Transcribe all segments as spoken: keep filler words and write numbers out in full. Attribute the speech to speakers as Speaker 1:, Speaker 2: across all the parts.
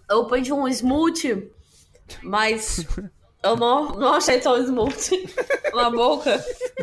Speaker 1: eu pedi um smoothie, mas eu não, não achei tão smoothie na boca.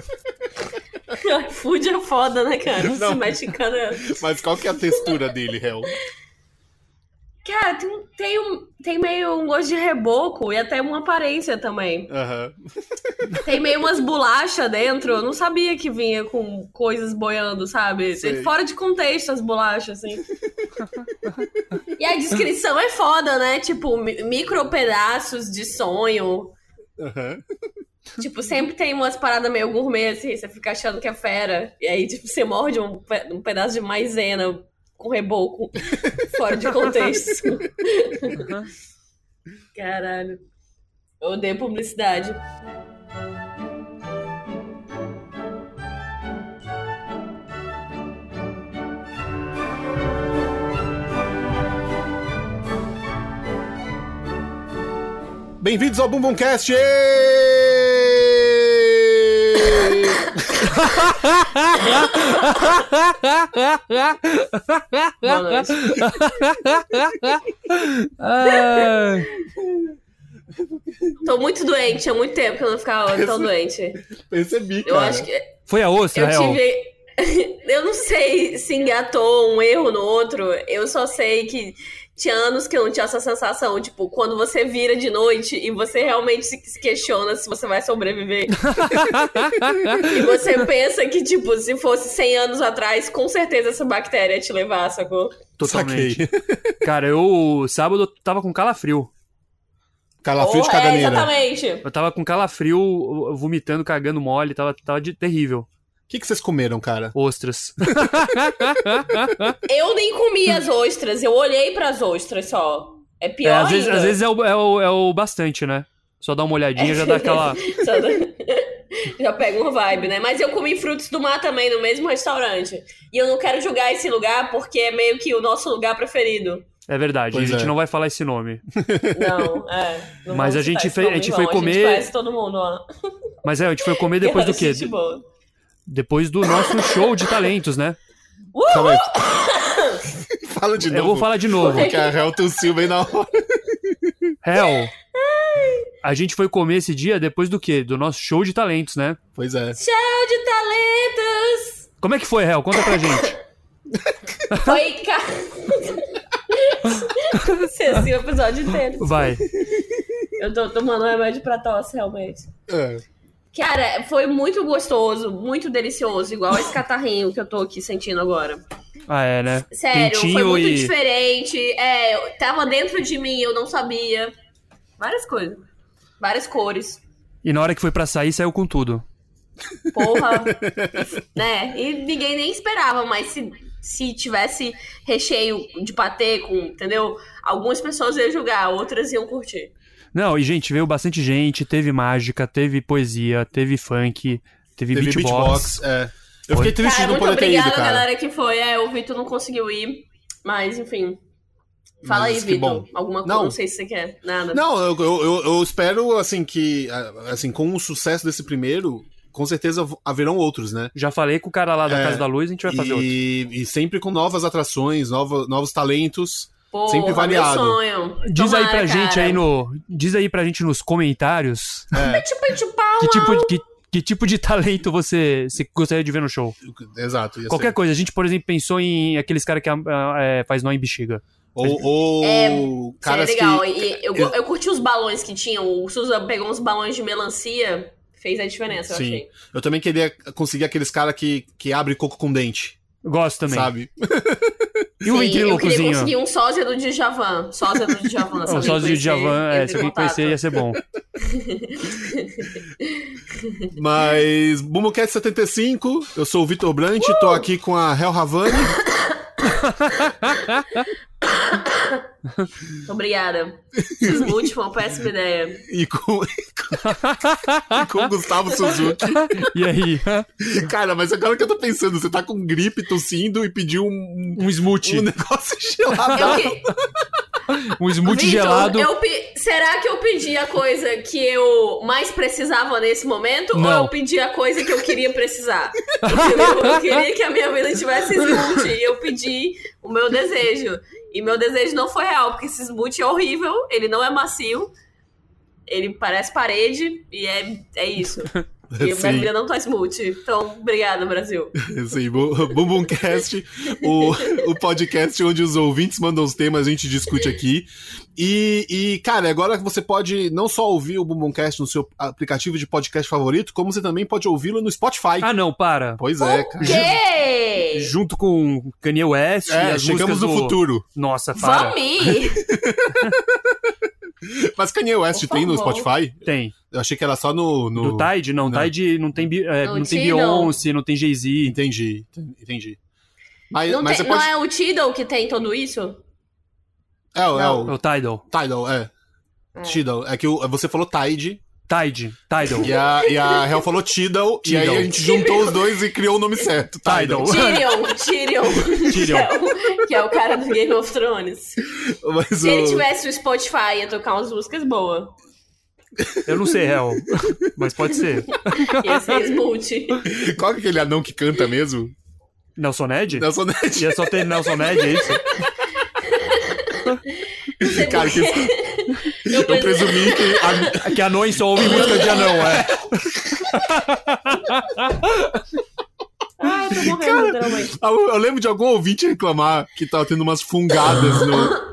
Speaker 1: iFood é foda, né, cara?
Speaker 2: Não.
Speaker 1: Se mexicano é...
Speaker 2: Mas qual que é a textura dele, Hel?
Speaker 1: Cara, tem, tem, um, tem meio um gosto de reboco e até uma aparência também.
Speaker 2: Aham.
Speaker 1: Tem meio umas bolachas dentro. Eu não sabia que vinha com coisas boiando, sabe?
Speaker 2: Sei.
Speaker 1: Fora de contexto as bolachas, assim. E a descrição é foda, né? Tipo, mi- micro pedaços de sonho.
Speaker 2: Aham.
Speaker 1: Tipo, sempre tem umas paradas meio gourmet, assim. Você fica achando que é fera. E aí, tipo, você morde um, pe- um pedaço de maisena com reboco. Fora de contexto.
Speaker 3: Uhum.
Speaker 1: Caralho. Eu odeio publicidade.
Speaker 2: Bem-vindos ao Bumbumcast!
Speaker 1: Boa noite.
Speaker 3: Ai.
Speaker 1: Tô muito doente, há muito tempo que eu não ficava tão doente.
Speaker 2: Percebi, cara.
Speaker 1: Eu acho que...
Speaker 3: Foi a ostra,
Speaker 1: Eu
Speaker 3: Hel?
Speaker 1: tive... Eu não sei se engatou um erro no outro. Eu só sei que tinha anos que eu não tinha essa sensação. Tipo, quando você vira de noite e você realmente se questiona se você vai sobreviver. E você pensa que, tipo, se fosse cem anos atrás, com certeza essa bactéria ia te levar, sacou?
Speaker 3: Totalmente.
Speaker 2: Saquei.
Speaker 3: Cara, eu sábado eu tava com calafrio.
Speaker 2: Calafrio de
Speaker 1: Porra, é,
Speaker 2: caganeira.
Speaker 1: exatamente.
Speaker 3: Eu tava com calafrio, vomitando, cagando mole, tava, tava de terrível.
Speaker 2: O que, que vocês comeram, cara?
Speaker 3: Ostras.
Speaker 1: Eu nem comi as ostras, eu olhei pras ostras só. É
Speaker 3: É,
Speaker 1: pior
Speaker 3: às vezes,
Speaker 1: ainda.
Speaker 3: às vezes é, o, é, o, é o bastante, né? Só dá uma olhadinha, já dá aquela...
Speaker 1: Só dá- Já pega uma vibe, né? Mas eu comi frutos do mar também no mesmo restaurante. E eu não quero julgar esse lugar porque é meio que o nosso lugar preferido.
Speaker 3: É verdade,
Speaker 2: Pois
Speaker 3: a gente
Speaker 2: é.
Speaker 3: não vai falar esse nome.
Speaker 1: Não, é. Não
Speaker 3: Mas
Speaker 1: vamos
Speaker 3: a gente
Speaker 1: citar esse
Speaker 3: fe-
Speaker 1: nome
Speaker 3: a gente
Speaker 1: em
Speaker 3: foi
Speaker 1: vão,
Speaker 3: comer-
Speaker 1: A gente conhece todo mundo lá.
Speaker 3: Mas é, a gente foi comer depois do quê?
Speaker 1: Gente boa.
Speaker 3: Depois do nosso show de talentos, né?
Speaker 2: Calma aí. Fala de novo.
Speaker 3: Eu vou falar de novo.
Speaker 2: Porque a Hel tossiu bem na hora.
Speaker 3: Hel, a gente foi comer esse dia depois do quê? Do nosso show de talentos, né?
Speaker 2: Pois é.
Speaker 1: Show de talentos!
Speaker 3: Como é que foi, Hel? Conta pra gente.
Speaker 1: Foi, cara. Você assim o episódio inteiro.
Speaker 3: Vai.
Speaker 1: Eu tô tomando remédio pra tosse, realmente.
Speaker 2: É.
Speaker 1: Cara, foi muito gostoso, muito delicioso, igual esse catarrinho que eu tô aqui sentindo agora.
Speaker 3: Ah, é, né?
Speaker 1: Sério, foi
Speaker 3: Quentinho
Speaker 1: muito
Speaker 3: e...
Speaker 1: diferente. É, eu- tava dentro de mim, eu não sabia. Várias coisas. Várias cores.
Speaker 3: E na hora que foi pra sair, saiu com tudo.
Speaker 1: Porra. Né? E ninguém nem esperava, mas se, se tivesse recheio de patê com, entendeu? Algumas pessoas iam julgar, outras iam curtir.
Speaker 3: Não, e gente, veio bastante gente, teve mágica, teve poesia, teve funk, teve,
Speaker 2: Teve
Speaker 3: beatbox.
Speaker 2: beatbox. É. Eu fiquei triste
Speaker 1: Cara,
Speaker 2: de não
Speaker 1: muito
Speaker 2: poder ter ido,
Speaker 1: obrigada,
Speaker 2: cara.
Speaker 1: galera que foi. É, o Vitor não conseguiu ir, mas enfim. Fala
Speaker 2: Mas
Speaker 1: aí,
Speaker 2: que
Speaker 1: Vitor.
Speaker 2: bom.
Speaker 1: Alguma coisa,
Speaker 2: Não.
Speaker 1: não sei se você quer. Nada.
Speaker 2: Não, eu, eu, eu- eu espero, assim, que, assim, com o sucesso desse primeiro, com certeza haverão outros, né?
Speaker 3: Já falei com o cara lá da
Speaker 2: É,
Speaker 3: Casa da Luz, a gente vai fazer outro.
Speaker 2: E, e sempre com novas atrações, novos, novos talentos.
Speaker 1: Porra,
Speaker 2: sempre variado.
Speaker 1: Meu sonho.
Speaker 3: Diz aí pra
Speaker 1: Tomara,
Speaker 3: gente
Speaker 1: cara.
Speaker 3: aí no... Diz aí pra gente nos comentários
Speaker 1: Pichu, pichu, pau,
Speaker 3: que tipo, que, que tipo de talento você, você gostaria de ver no show.
Speaker 2: Exato. ia
Speaker 3: Qualquer
Speaker 2: ser.
Speaker 3: coisa. A gente, por exemplo, pensou em aqueles caras que ah, é, faz nó em bexiga.
Speaker 2: Ou, ou
Speaker 1: É,
Speaker 2: caras
Speaker 1: Seria legal.
Speaker 2: que...
Speaker 1: E eu, eu curti os balões que tinham. O Susan pegou uns balões de melancia, fez a diferença, eu
Speaker 2: Sim.
Speaker 1: achei.
Speaker 2: Eu também queria conseguir aqueles caras que, que abre coco com dente,
Speaker 3: Gosto também.
Speaker 2: sabe?
Speaker 3: E o
Speaker 1: Sim, eu queria
Speaker 3: ventrílocozinho?
Speaker 1: conseguir um sósia do Djavan. Sósia do Djavan.
Speaker 3: O
Speaker 1: se alguém
Speaker 3: sósia de
Speaker 1: conhecer,
Speaker 3: Djavan, é,
Speaker 1: entre
Speaker 3: se
Speaker 1: em
Speaker 3: alguém
Speaker 1: contato.
Speaker 3: conhecer, ia ser bom.
Speaker 2: Mas, Bumbumcast setenta e cinco, eu sou o Vitor Brant, tô aqui com a Hel Havani.
Speaker 1: Obrigada. Smooth foi uma péssima ideia.
Speaker 2: E com, e com o Gustavo Suzuki.
Speaker 3: E aí?
Speaker 2: Cara, mas agora que eu tô pensando, você tá com gripe, tossindo e pediu um,
Speaker 3: Um smoothie.
Speaker 2: um negócio gelado.
Speaker 1: Eu que...
Speaker 3: Um smoothie
Speaker 1: Vitor,
Speaker 3: gelado.
Speaker 1: eu pe- será que eu pedi a coisa que eu mais precisava nesse momento?
Speaker 3: Não.
Speaker 1: Ou eu pedi a coisa que eu queria precisar? Entendeu? Eu queria que a minha vida tivesse smoothie e eu pedi o meu desejo. E meu desejo não foi real, porque esse smoothie é horrível, ele não é macio, ele parece parede, e é, é isso. E a minha vida não tá smoothie. Então, obrigada, Brasil.
Speaker 2: Sim, Bumbumcast, o, o podcast onde os ouvintes mandam os temas, a gente discute aqui. E, e, cara, agora você pode não só ouvir o Bumbumcast no seu aplicativo de podcast favorito, como você também pode ouvi-lo no Spotify.
Speaker 3: Ah, não, para.
Speaker 2: Pois é, cara.
Speaker 1: Que?
Speaker 3: Junto com Kanye West
Speaker 2: É,
Speaker 3: e as
Speaker 2: chegamos no
Speaker 3: músicas do...
Speaker 2: futuro.
Speaker 3: Nossa, para.
Speaker 1: Vami!
Speaker 2: Mas Kanye West
Speaker 1: Por
Speaker 2: tem no
Speaker 1: favor.
Speaker 2: Spotify?
Speaker 3: Tem.
Speaker 2: Eu achei que era só no... no...
Speaker 3: Do Tide? Não,
Speaker 2: Não.
Speaker 3: Tide não tem, Bi- é,
Speaker 1: No
Speaker 3: não tem
Speaker 1: Tidal.
Speaker 3: Beyoncé, não tem Jay-Z.
Speaker 2: Entendi, entendi. Mas,
Speaker 1: Não,
Speaker 2: mas
Speaker 1: tem-
Speaker 2: você pode...
Speaker 1: não é o Tidal que tem tudo isso?
Speaker 2: É, o- é
Speaker 3: É
Speaker 2: o
Speaker 3: o Tidal.
Speaker 2: Tidal, é.
Speaker 1: É.
Speaker 2: Tidal. É que o- você falou Tide,
Speaker 3: Tide. Tidal.
Speaker 2: e a, e a Hel falou Tidal, e aí
Speaker 3: Tidal.
Speaker 2: a gente juntou os dois e criou o nome certo.
Speaker 3: Tidal.
Speaker 1: Tyrion, Tyrion.
Speaker 3: Tyrion.
Speaker 1: Que, é o, que é o cara do Game of Thrones.
Speaker 2: Mas
Speaker 1: Se
Speaker 2: o...
Speaker 1: ele tivesse o Spotify, ia tocar umas músicas boas.
Speaker 3: Eu não sei, real. Mas pode ser.
Speaker 1: Ia ser smoothie.
Speaker 2: Qual que é aquele anão que canta mesmo?
Speaker 3: Nelson Ned?
Speaker 2: Nelson Ned.
Speaker 3: Ia só ter Nelson Ned, é isso?
Speaker 1: Não sei
Speaker 2: Cara,
Speaker 1: por quê.
Speaker 2: que-
Speaker 1: Eu
Speaker 2: Eu
Speaker 1: pensei-
Speaker 2: presumi que... a-
Speaker 3: Que anões só ouvem música de anão, é.
Speaker 1: Ai, tô morrendo, literalmente.
Speaker 2: Ah, Eu lembro de algum ouvinte reclamar que tava tendo umas fungadas no...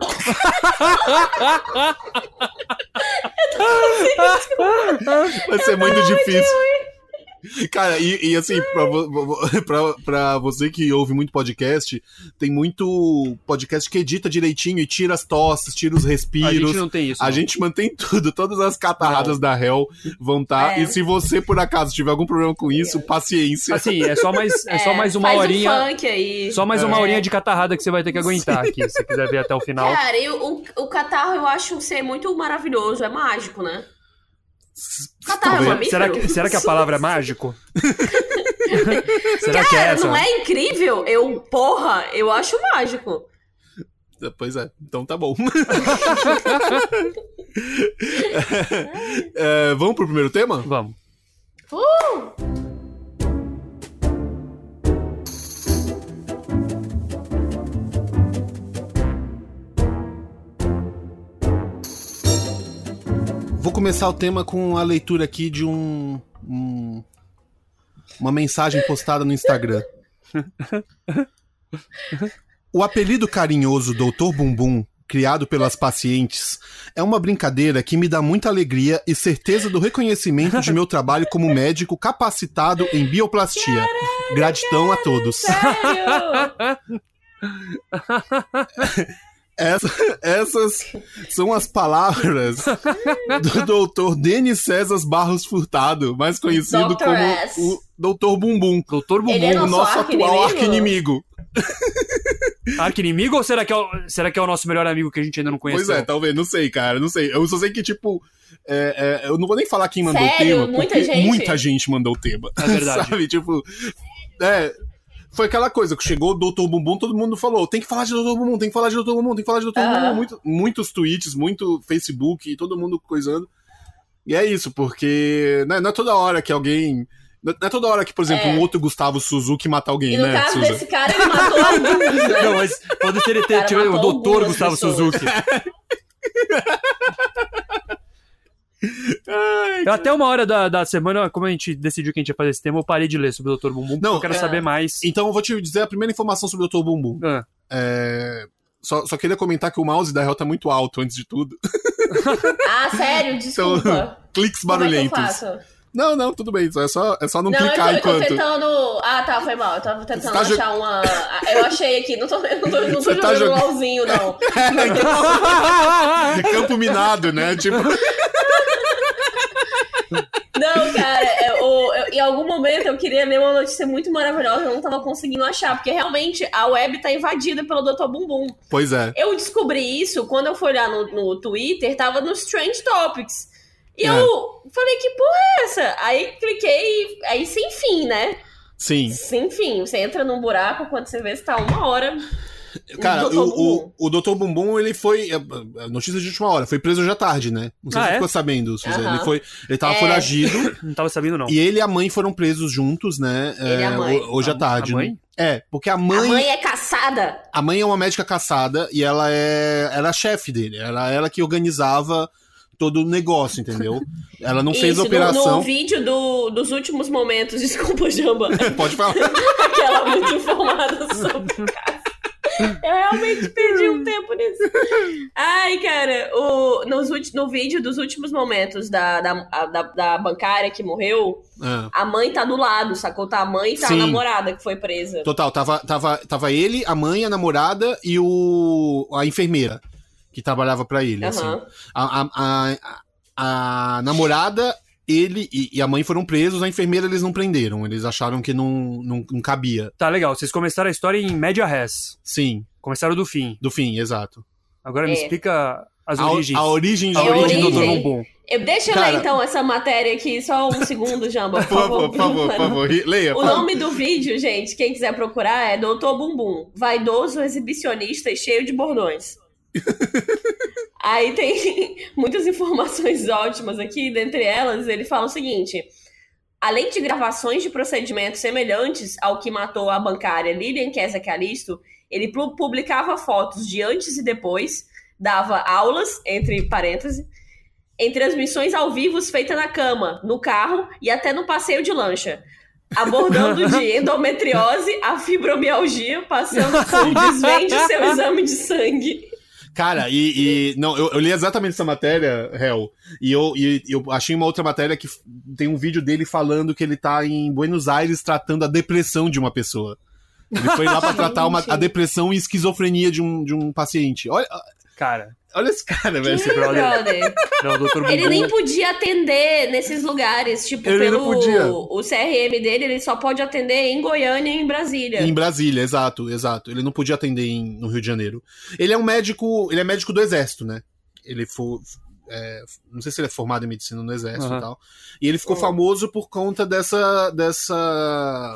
Speaker 2: Vai ser muito difícil. Cara, e, e assim, pra, vo- vo- pra, pra você que ouve muito podcast, tem muito podcast que edita direitinho e tira as tosses, tira os
Speaker 3: A
Speaker 2: respiros.
Speaker 3: gente não tem isso.
Speaker 2: A
Speaker 3: não.
Speaker 2: gente mantém tudo, todas as catarradas da Hel vão estar.
Speaker 1: É.
Speaker 2: E se você, por acaso, tiver algum problema com isso, paciência.
Speaker 3: Assim, é só mais, é só mais uma
Speaker 1: faz
Speaker 3: horinha.
Speaker 1: um funk aí.
Speaker 3: Só mais uma
Speaker 1: É.
Speaker 3: horinha de catarrada que você vai ter que aguentar aqui, se você quiser ver até o final.
Speaker 1: Cara, e o, o, o catarro eu acho ser muito maravilhoso, é mágico, né? Catarro é um mamífero?
Speaker 3: Será que, será que a palavra é mágico? Será que é
Speaker 1: Cara,
Speaker 3: essa?
Speaker 1: não é incrível? Eu, porra, eu acho mágico.
Speaker 2: Pois é, então tá bom. É, vamos pro primeiro tema?
Speaker 3: Vamos.
Speaker 1: Uh!
Speaker 2: Vou começar o tema com a leitura aqui de um, um- uma mensagem postada no Instagram. O apelido carinhoso doutor Bumbum, criado pelas pacientes, é uma brincadeira que me dá muita alegria e certeza do reconhecimento de meu trabalho como médico capacitado em bioplastia. Gratidão a todos.
Speaker 1: Sério?
Speaker 2: Essa- essas são as palavras do doutor Denis César Barros Furtado, mais conhecido
Speaker 1: doutor
Speaker 2: como
Speaker 1: S.
Speaker 2: o doutor Bumbum,
Speaker 3: Doutor Bumbum.
Speaker 1: Ele é
Speaker 2: o
Speaker 1: nosso
Speaker 2: nosso atual
Speaker 1: arqui-inimigo?
Speaker 2: arqui-inimigo.
Speaker 3: Arqui-inimigo ou será que, é o, será que é o nosso melhor amigo que a gente ainda não conheceu?
Speaker 2: Pois é, talvez, não sei, cara, não sei. Eu só sei que, tipo, é, é, eu não vou nem falar quem mandou
Speaker 1: Sério?
Speaker 2: o tema,
Speaker 1: Muita
Speaker 2: porque
Speaker 1: gente?
Speaker 2: muita gente mandou o tema.
Speaker 3: É verdade.
Speaker 2: Sabe, tipo, é... Foi aquela coisa, que chegou o doutor Bumbum, todo mundo falou, tem que falar de doutor Bumbum, tem que falar de doutor Bumbum, tem que falar de doutor
Speaker 1: Aham.
Speaker 2: Bumbum. Muito, muitos tweets, muito Facebook, todo mundo coisando. E é isso, porque né, não é toda hora que alguém... Não é toda hora que, por exemplo,
Speaker 1: É.
Speaker 2: um outro Gustavo Suzuki mata alguém,
Speaker 1: E no
Speaker 2: né,
Speaker 1: caso
Speaker 2: Suza?
Speaker 1: desse cara, ele matou alguns, né?
Speaker 3: Não, mas pode ser ele ter
Speaker 1: Cara,
Speaker 3: tiver o
Speaker 1: matou
Speaker 3: doutor
Speaker 1: algumas
Speaker 3: Gustavo
Speaker 1: pessoas.
Speaker 3: Suzuki.
Speaker 2: Ai,
Speaker 3: Eu, até uma hora da, da semana, como a gente decidiu que a gente ia fazer esse tema, eu parei de ler sobre o doutor Bumbum, porque
Speaker 2: Não,
Speaker 3: eu quero
Speaker 1: é.
Speaker 3: saber mais.
Speaker 2: Então eu vou te dizer a primeira informação sobre o doutor Bumbum.
Speaker 3: Ah,
Speaker 2: É... Só, só queria comentar que o mouse da Hel tá muito alto, antes de tudo.
Speaker 1: Ah, sério?
Speaker 2: Então,
Speaker 1: Desculpa.
Speaker 2: cliques
Speaker 1: Como é que eu
Speaker 2: barulhentos.
Speaker 1: faço?
Speaker 2: Não, não, tudo bem. É só, é só não,
Speaker 1: Não, eu tô,
Speaker 2: clicar
Speaker 1: eu tô
Speaker 2: enquanto.
Speaker 1: tentando... Ah, tá, foi mal. Eu tava tentando
Speaker 2: Você tá jo-
Speaker 1: achar uma... Eu achei aqui, não tô, eu não tô, não tô
Speaker 2: Você tá
Speaker 1: jogando
Speaker 2: jog-
Speaker 1: um LOLzinho, não.
Speaker 2: De campo minado, né? Tipo,
Speaker 1: Não, cara, é, o- eu- em algum momento eu queria ler uma notícia muito maravilhosa, eu não tava conseguindo achar, porque realmente a web tá invadida pelo doutor Bumbum.
Speaker 2: pois é.
Speaker 1: Eu descobri isso quando eu fui olhar no, no Twitter, tava nos Trend Topics. E
Speaker 2: É.
Speaker 1: eu falei, que porra é essa? Aí cliquei, aí sem fim, né?
Speaker 2: Sim.
Speaker 1: Sem fim, você entra num buraco, quando você vê, você tá uma hora...
Speaker 2: Cara,
Speaker 1: doutor
Speaker 2: o,
Speaker 1: Bumbum.
Speaker 2: o, o doutor Bumbum, ele foi. é, é, Notícia de última hora, foi preso hoje à tarde, né? Não sei
Speaker 3: Ah,
Speaker 2: se você
Speaker 3: é?
Speaker 2: ficou sabendo, Suzy.
Speaker 1: Aham.
Speaker 2: Ele foi. Ele tava
Speaker 1: É.
Speaker 2: foragido.
Speaker 3: não tava sabendo, não.
Speaker 2: E ele e a mãe foram presos juntos, né?
Speaker 1: Ele e a
Speaker 2: é,
Speaker 1: mãe.
Speaker 2: ho- Hoje à
Speaker 3: A-
Speaker 2: tarde.
Speaker 3: a mãe?
Speaker 2: né? É, porque a
Speaker 1: A
Speaker 2: mãe.
Speaker 1: mãe é caçada.
Speaker 2: A mãe é uma médica caçada e ela é era a chefe dele. Era ela que organizava todo o negócio, entendeu? Ela não
Speaker 1: Isso,
Speaker 2: fez a
Speaker 1: no,
Speaker 2: operação.
Speaker 1: no vídeo do, dos últimos momentos, desculpa, Jamba.
Speaker 2: Pode falar.
Speaker 1: Aquela muito informada sobre caça. Eu realmente perdi um tempo nisso. Ai, cara, o, nos, no vídeo dos últimos momentos da, da, da, da bancária que morreu,
Speaker 2: É.
Speaker 1: a mãe tá do lado, sacou? Tá a mãe e tá
Speaker 2: Sim.
Speaker 1: a namorada que foi presa.
Speaker 2: Total, tava, tava, tava ele, a mãe, a namorada e o, a enfermeira que trabalhava pra ele, assim.
Speaker 1: Aham.
Speaker 2: A, a, a, a namorada, ele e, e a mãe foram presos, a enfermeira eles não prenderam, eles acharam que não, não, não cabia.
Speaker 3: Tá legal, vocês começaram a história em média res.
Speaker 2: Sim,
Speaker 3: Começaram do fim.
Speaker 2: do fim, exato.
Speaker 3: Agora me
Speaker 1: É.
Speaker 3: explica as
Speaker 2: A,
Speaker 3: origens.
Speaker 2: a origem de
Speaker 3: A
Speaker 1: É
Speaker 3: origem do doutor
Speaker 1: origem.
Speaker 3: Bumbum.
Speaker 1: Eu, deixa eu
Speaker 2: Cara-
Speaker 1: ler então essa matéria aqui, só um segundo, Jamba, por
Speaker 2: Por favor, por favor, por favor, leia.
Speaker 1: O
Speaker 2: por favor.
Speaker 1: nome do vídeo, gente, quem quiser procurar, é doutor Bumbum, vaidoso, exibicionista e cheio de bordões. Aí tem muitas informações ótimas aqui, dentre elas, ele fala o seguinte: além de gravações de procedimentos semelhantes ao que matou a bancária Lilian Kesa Calisto, ele pu- publicava fotos de antes e depois, dava aulas, entre parênteses, em transmissões ao vivo feitas na cama, no carro e até no passeio de lancha, abordando de endometriose a fibromialgia, passando por desvende seu exame de sangue.
Speaker 2: Cara, e, e- não, eu, eu li exatamente essa matéria, Hel, e eu, e eu achei uma outra matéria que f- tem um vídeo dele falando que ele tá em Buenos Aires tratando a depressão de uma pessoa. Ele foi lá pra tratar uma, a depressão e esquizofrenia de um, de um paciente. Olha,
Speaker 3: Cara,
Speaker 2: olha esse cara, velho.
Speaker 3: esse brother.
Speaker 1: Brother.
Speaker 3: Não, o doutor Bumbum.
Speaker 1: Ele nem podia atender nesses lugares, tipo,
Speaker 2: Ele não
Speaker 1: pelo
Speaker 2: podia.
Speaker 1: o C R M dele, ele só pode atender em Goiânia e em Brasília.
Speaker 2: Em Brasília, exato, exato. Ele não podia atender em- no Rio de Janeiro. Ele é um médico, ele é médico do Exército, né? Ele foi, é, não sei se ele é formado em medicina no Exército
Speaker 3: Uhum.
Speaker 2: e tal. E ele ficou
Speaker 1: Uhum.
Speaker 2: famoso por conta dessa, dessa,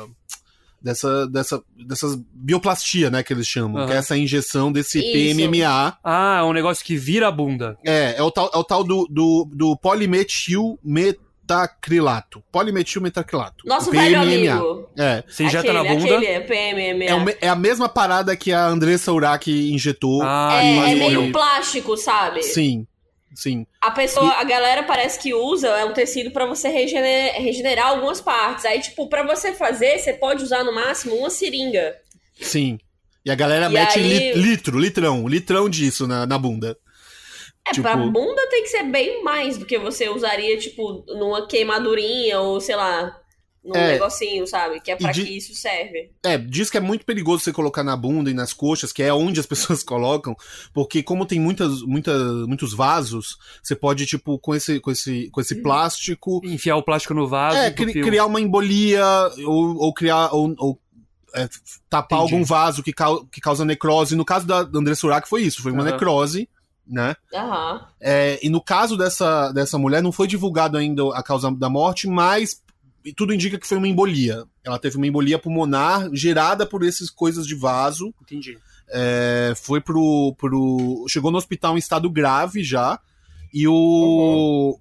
Speaker 2: dessa, dessa, dessas bioplastia, né, que eles chamam,
Speaker 3: Uhum.
Speaker 2: que é essa injeção desse
Speaker 1: Isso.
Speaker 2: P M M A.
Speaker 3: Ah, é um negócio que vira a bunda.
Speaker 2: É, é o tal, é o tal do, do, do polimetil metacrilato. Polimetil metacrilato.
Speaker 1: Nosso
Speaker 2: o
Speaker 1: velho
Speaker 2: P M M A.
Speaker 1: amigo.
Speaker 2: É.
Speaker 3: Você injeta
Speaker 1: aquele,
Speaker 3: na bunda.
Speaker 1: Aquele é P M M A.
Speaker 2: É, o me- é a mesma parada que a Andressa Urach injetou.
Speaker 3: Ah,
Speaker 1: É,
Speaker 3: mas
Speaker 1: é
Speaker 2: e-
Speaker 1: meio
Speaker 3: morreu.
Speaker 1: plástico, sabe?
Speaker 2: Sim, sim.
Speaker 1: A pessoa, a galera parece que usa, é um tecido pra você regener- regenerar algumas partes. Aí, tipo, pra você fazer, você pode usar no máximo uma seringa.
Speaker 2: Sim. E a galera
Speaker 1: E
Speaker 2: mete
Speaker 1: aí-
Speaker 2: li- litro, litrão, litrão disso na, na bunda.
Speaker 1: É,
Speaker 2: Tipo-
Speaker 1: pra bunda tem que ser bem mais do que você usaria, tipo, numa queimadurinha ou, sei lá, num
Speaker 2: É.
Speaker 1: negocinho, sabe? Que é pra
Speaker 2: E de-
Speaker 1: que isso serve.
Speaker 2: É, diz que é muito perigoso você colocar na bunda e nas coxas, que é onde as pessoas colocam, porque como tem muitas, muitas, muitos vasos, você pode, tipo, com esse, com esse, com esse plástico,
Speaker 3: Enfiar o plástico no vaso.
Speaker 2: é,
Speaker 3: e
Speaker 2: cri-
Speaker 3: entupir o-
Speaker 2: criar uma embolia, ou, ou criar, ou, ou, é, tapar
Speaker 3: Entendi.
Speaker 2: algum vaso que, cau- que causa necrose. No caso da Andressa Urach foi isso, foi uma
Speaker 3: Aham.
Speaker 2: necrose, né?
Speaker 1: Aham.
Speaker 2: É, e no caso dessa, dessa mulher, não foi divulgado ainda a causa da morte, mas tudo indica que foi uma embolia. Ela teve uma embolia pulmonar gerada por essas coisas de vaso.
Speaker 3: Entendi.
Speaker 2: É, foi pro, pro. Chegou no hospital em estado grave já. E o.
Speaker 1: Uhum.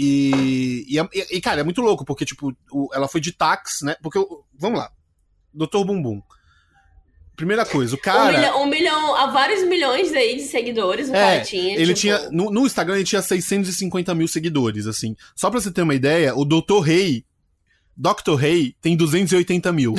Speaker 2: E, e, e, cara, é muito louco, porque, tipo, o- ela foi de táxi, né? Porque, o- vamos lá. doutor Bumbum. Primeira coisa, o cara.
Speaker 1: Um milhão, um milhão, há vários milhões aí de seguidores, o
Speaker 2: É,
Speaker 1: cara tinha.
Speaker 2: Ele
Speaker 1: tipo,
Speaker 2: tinha. No, no Instagram ele tinha seiscentos e cinquenta mil seguidores, assim. Só pra você ter uma ideia, o doutor Rei, doutor Rei, tem duzentos e oitenta mil.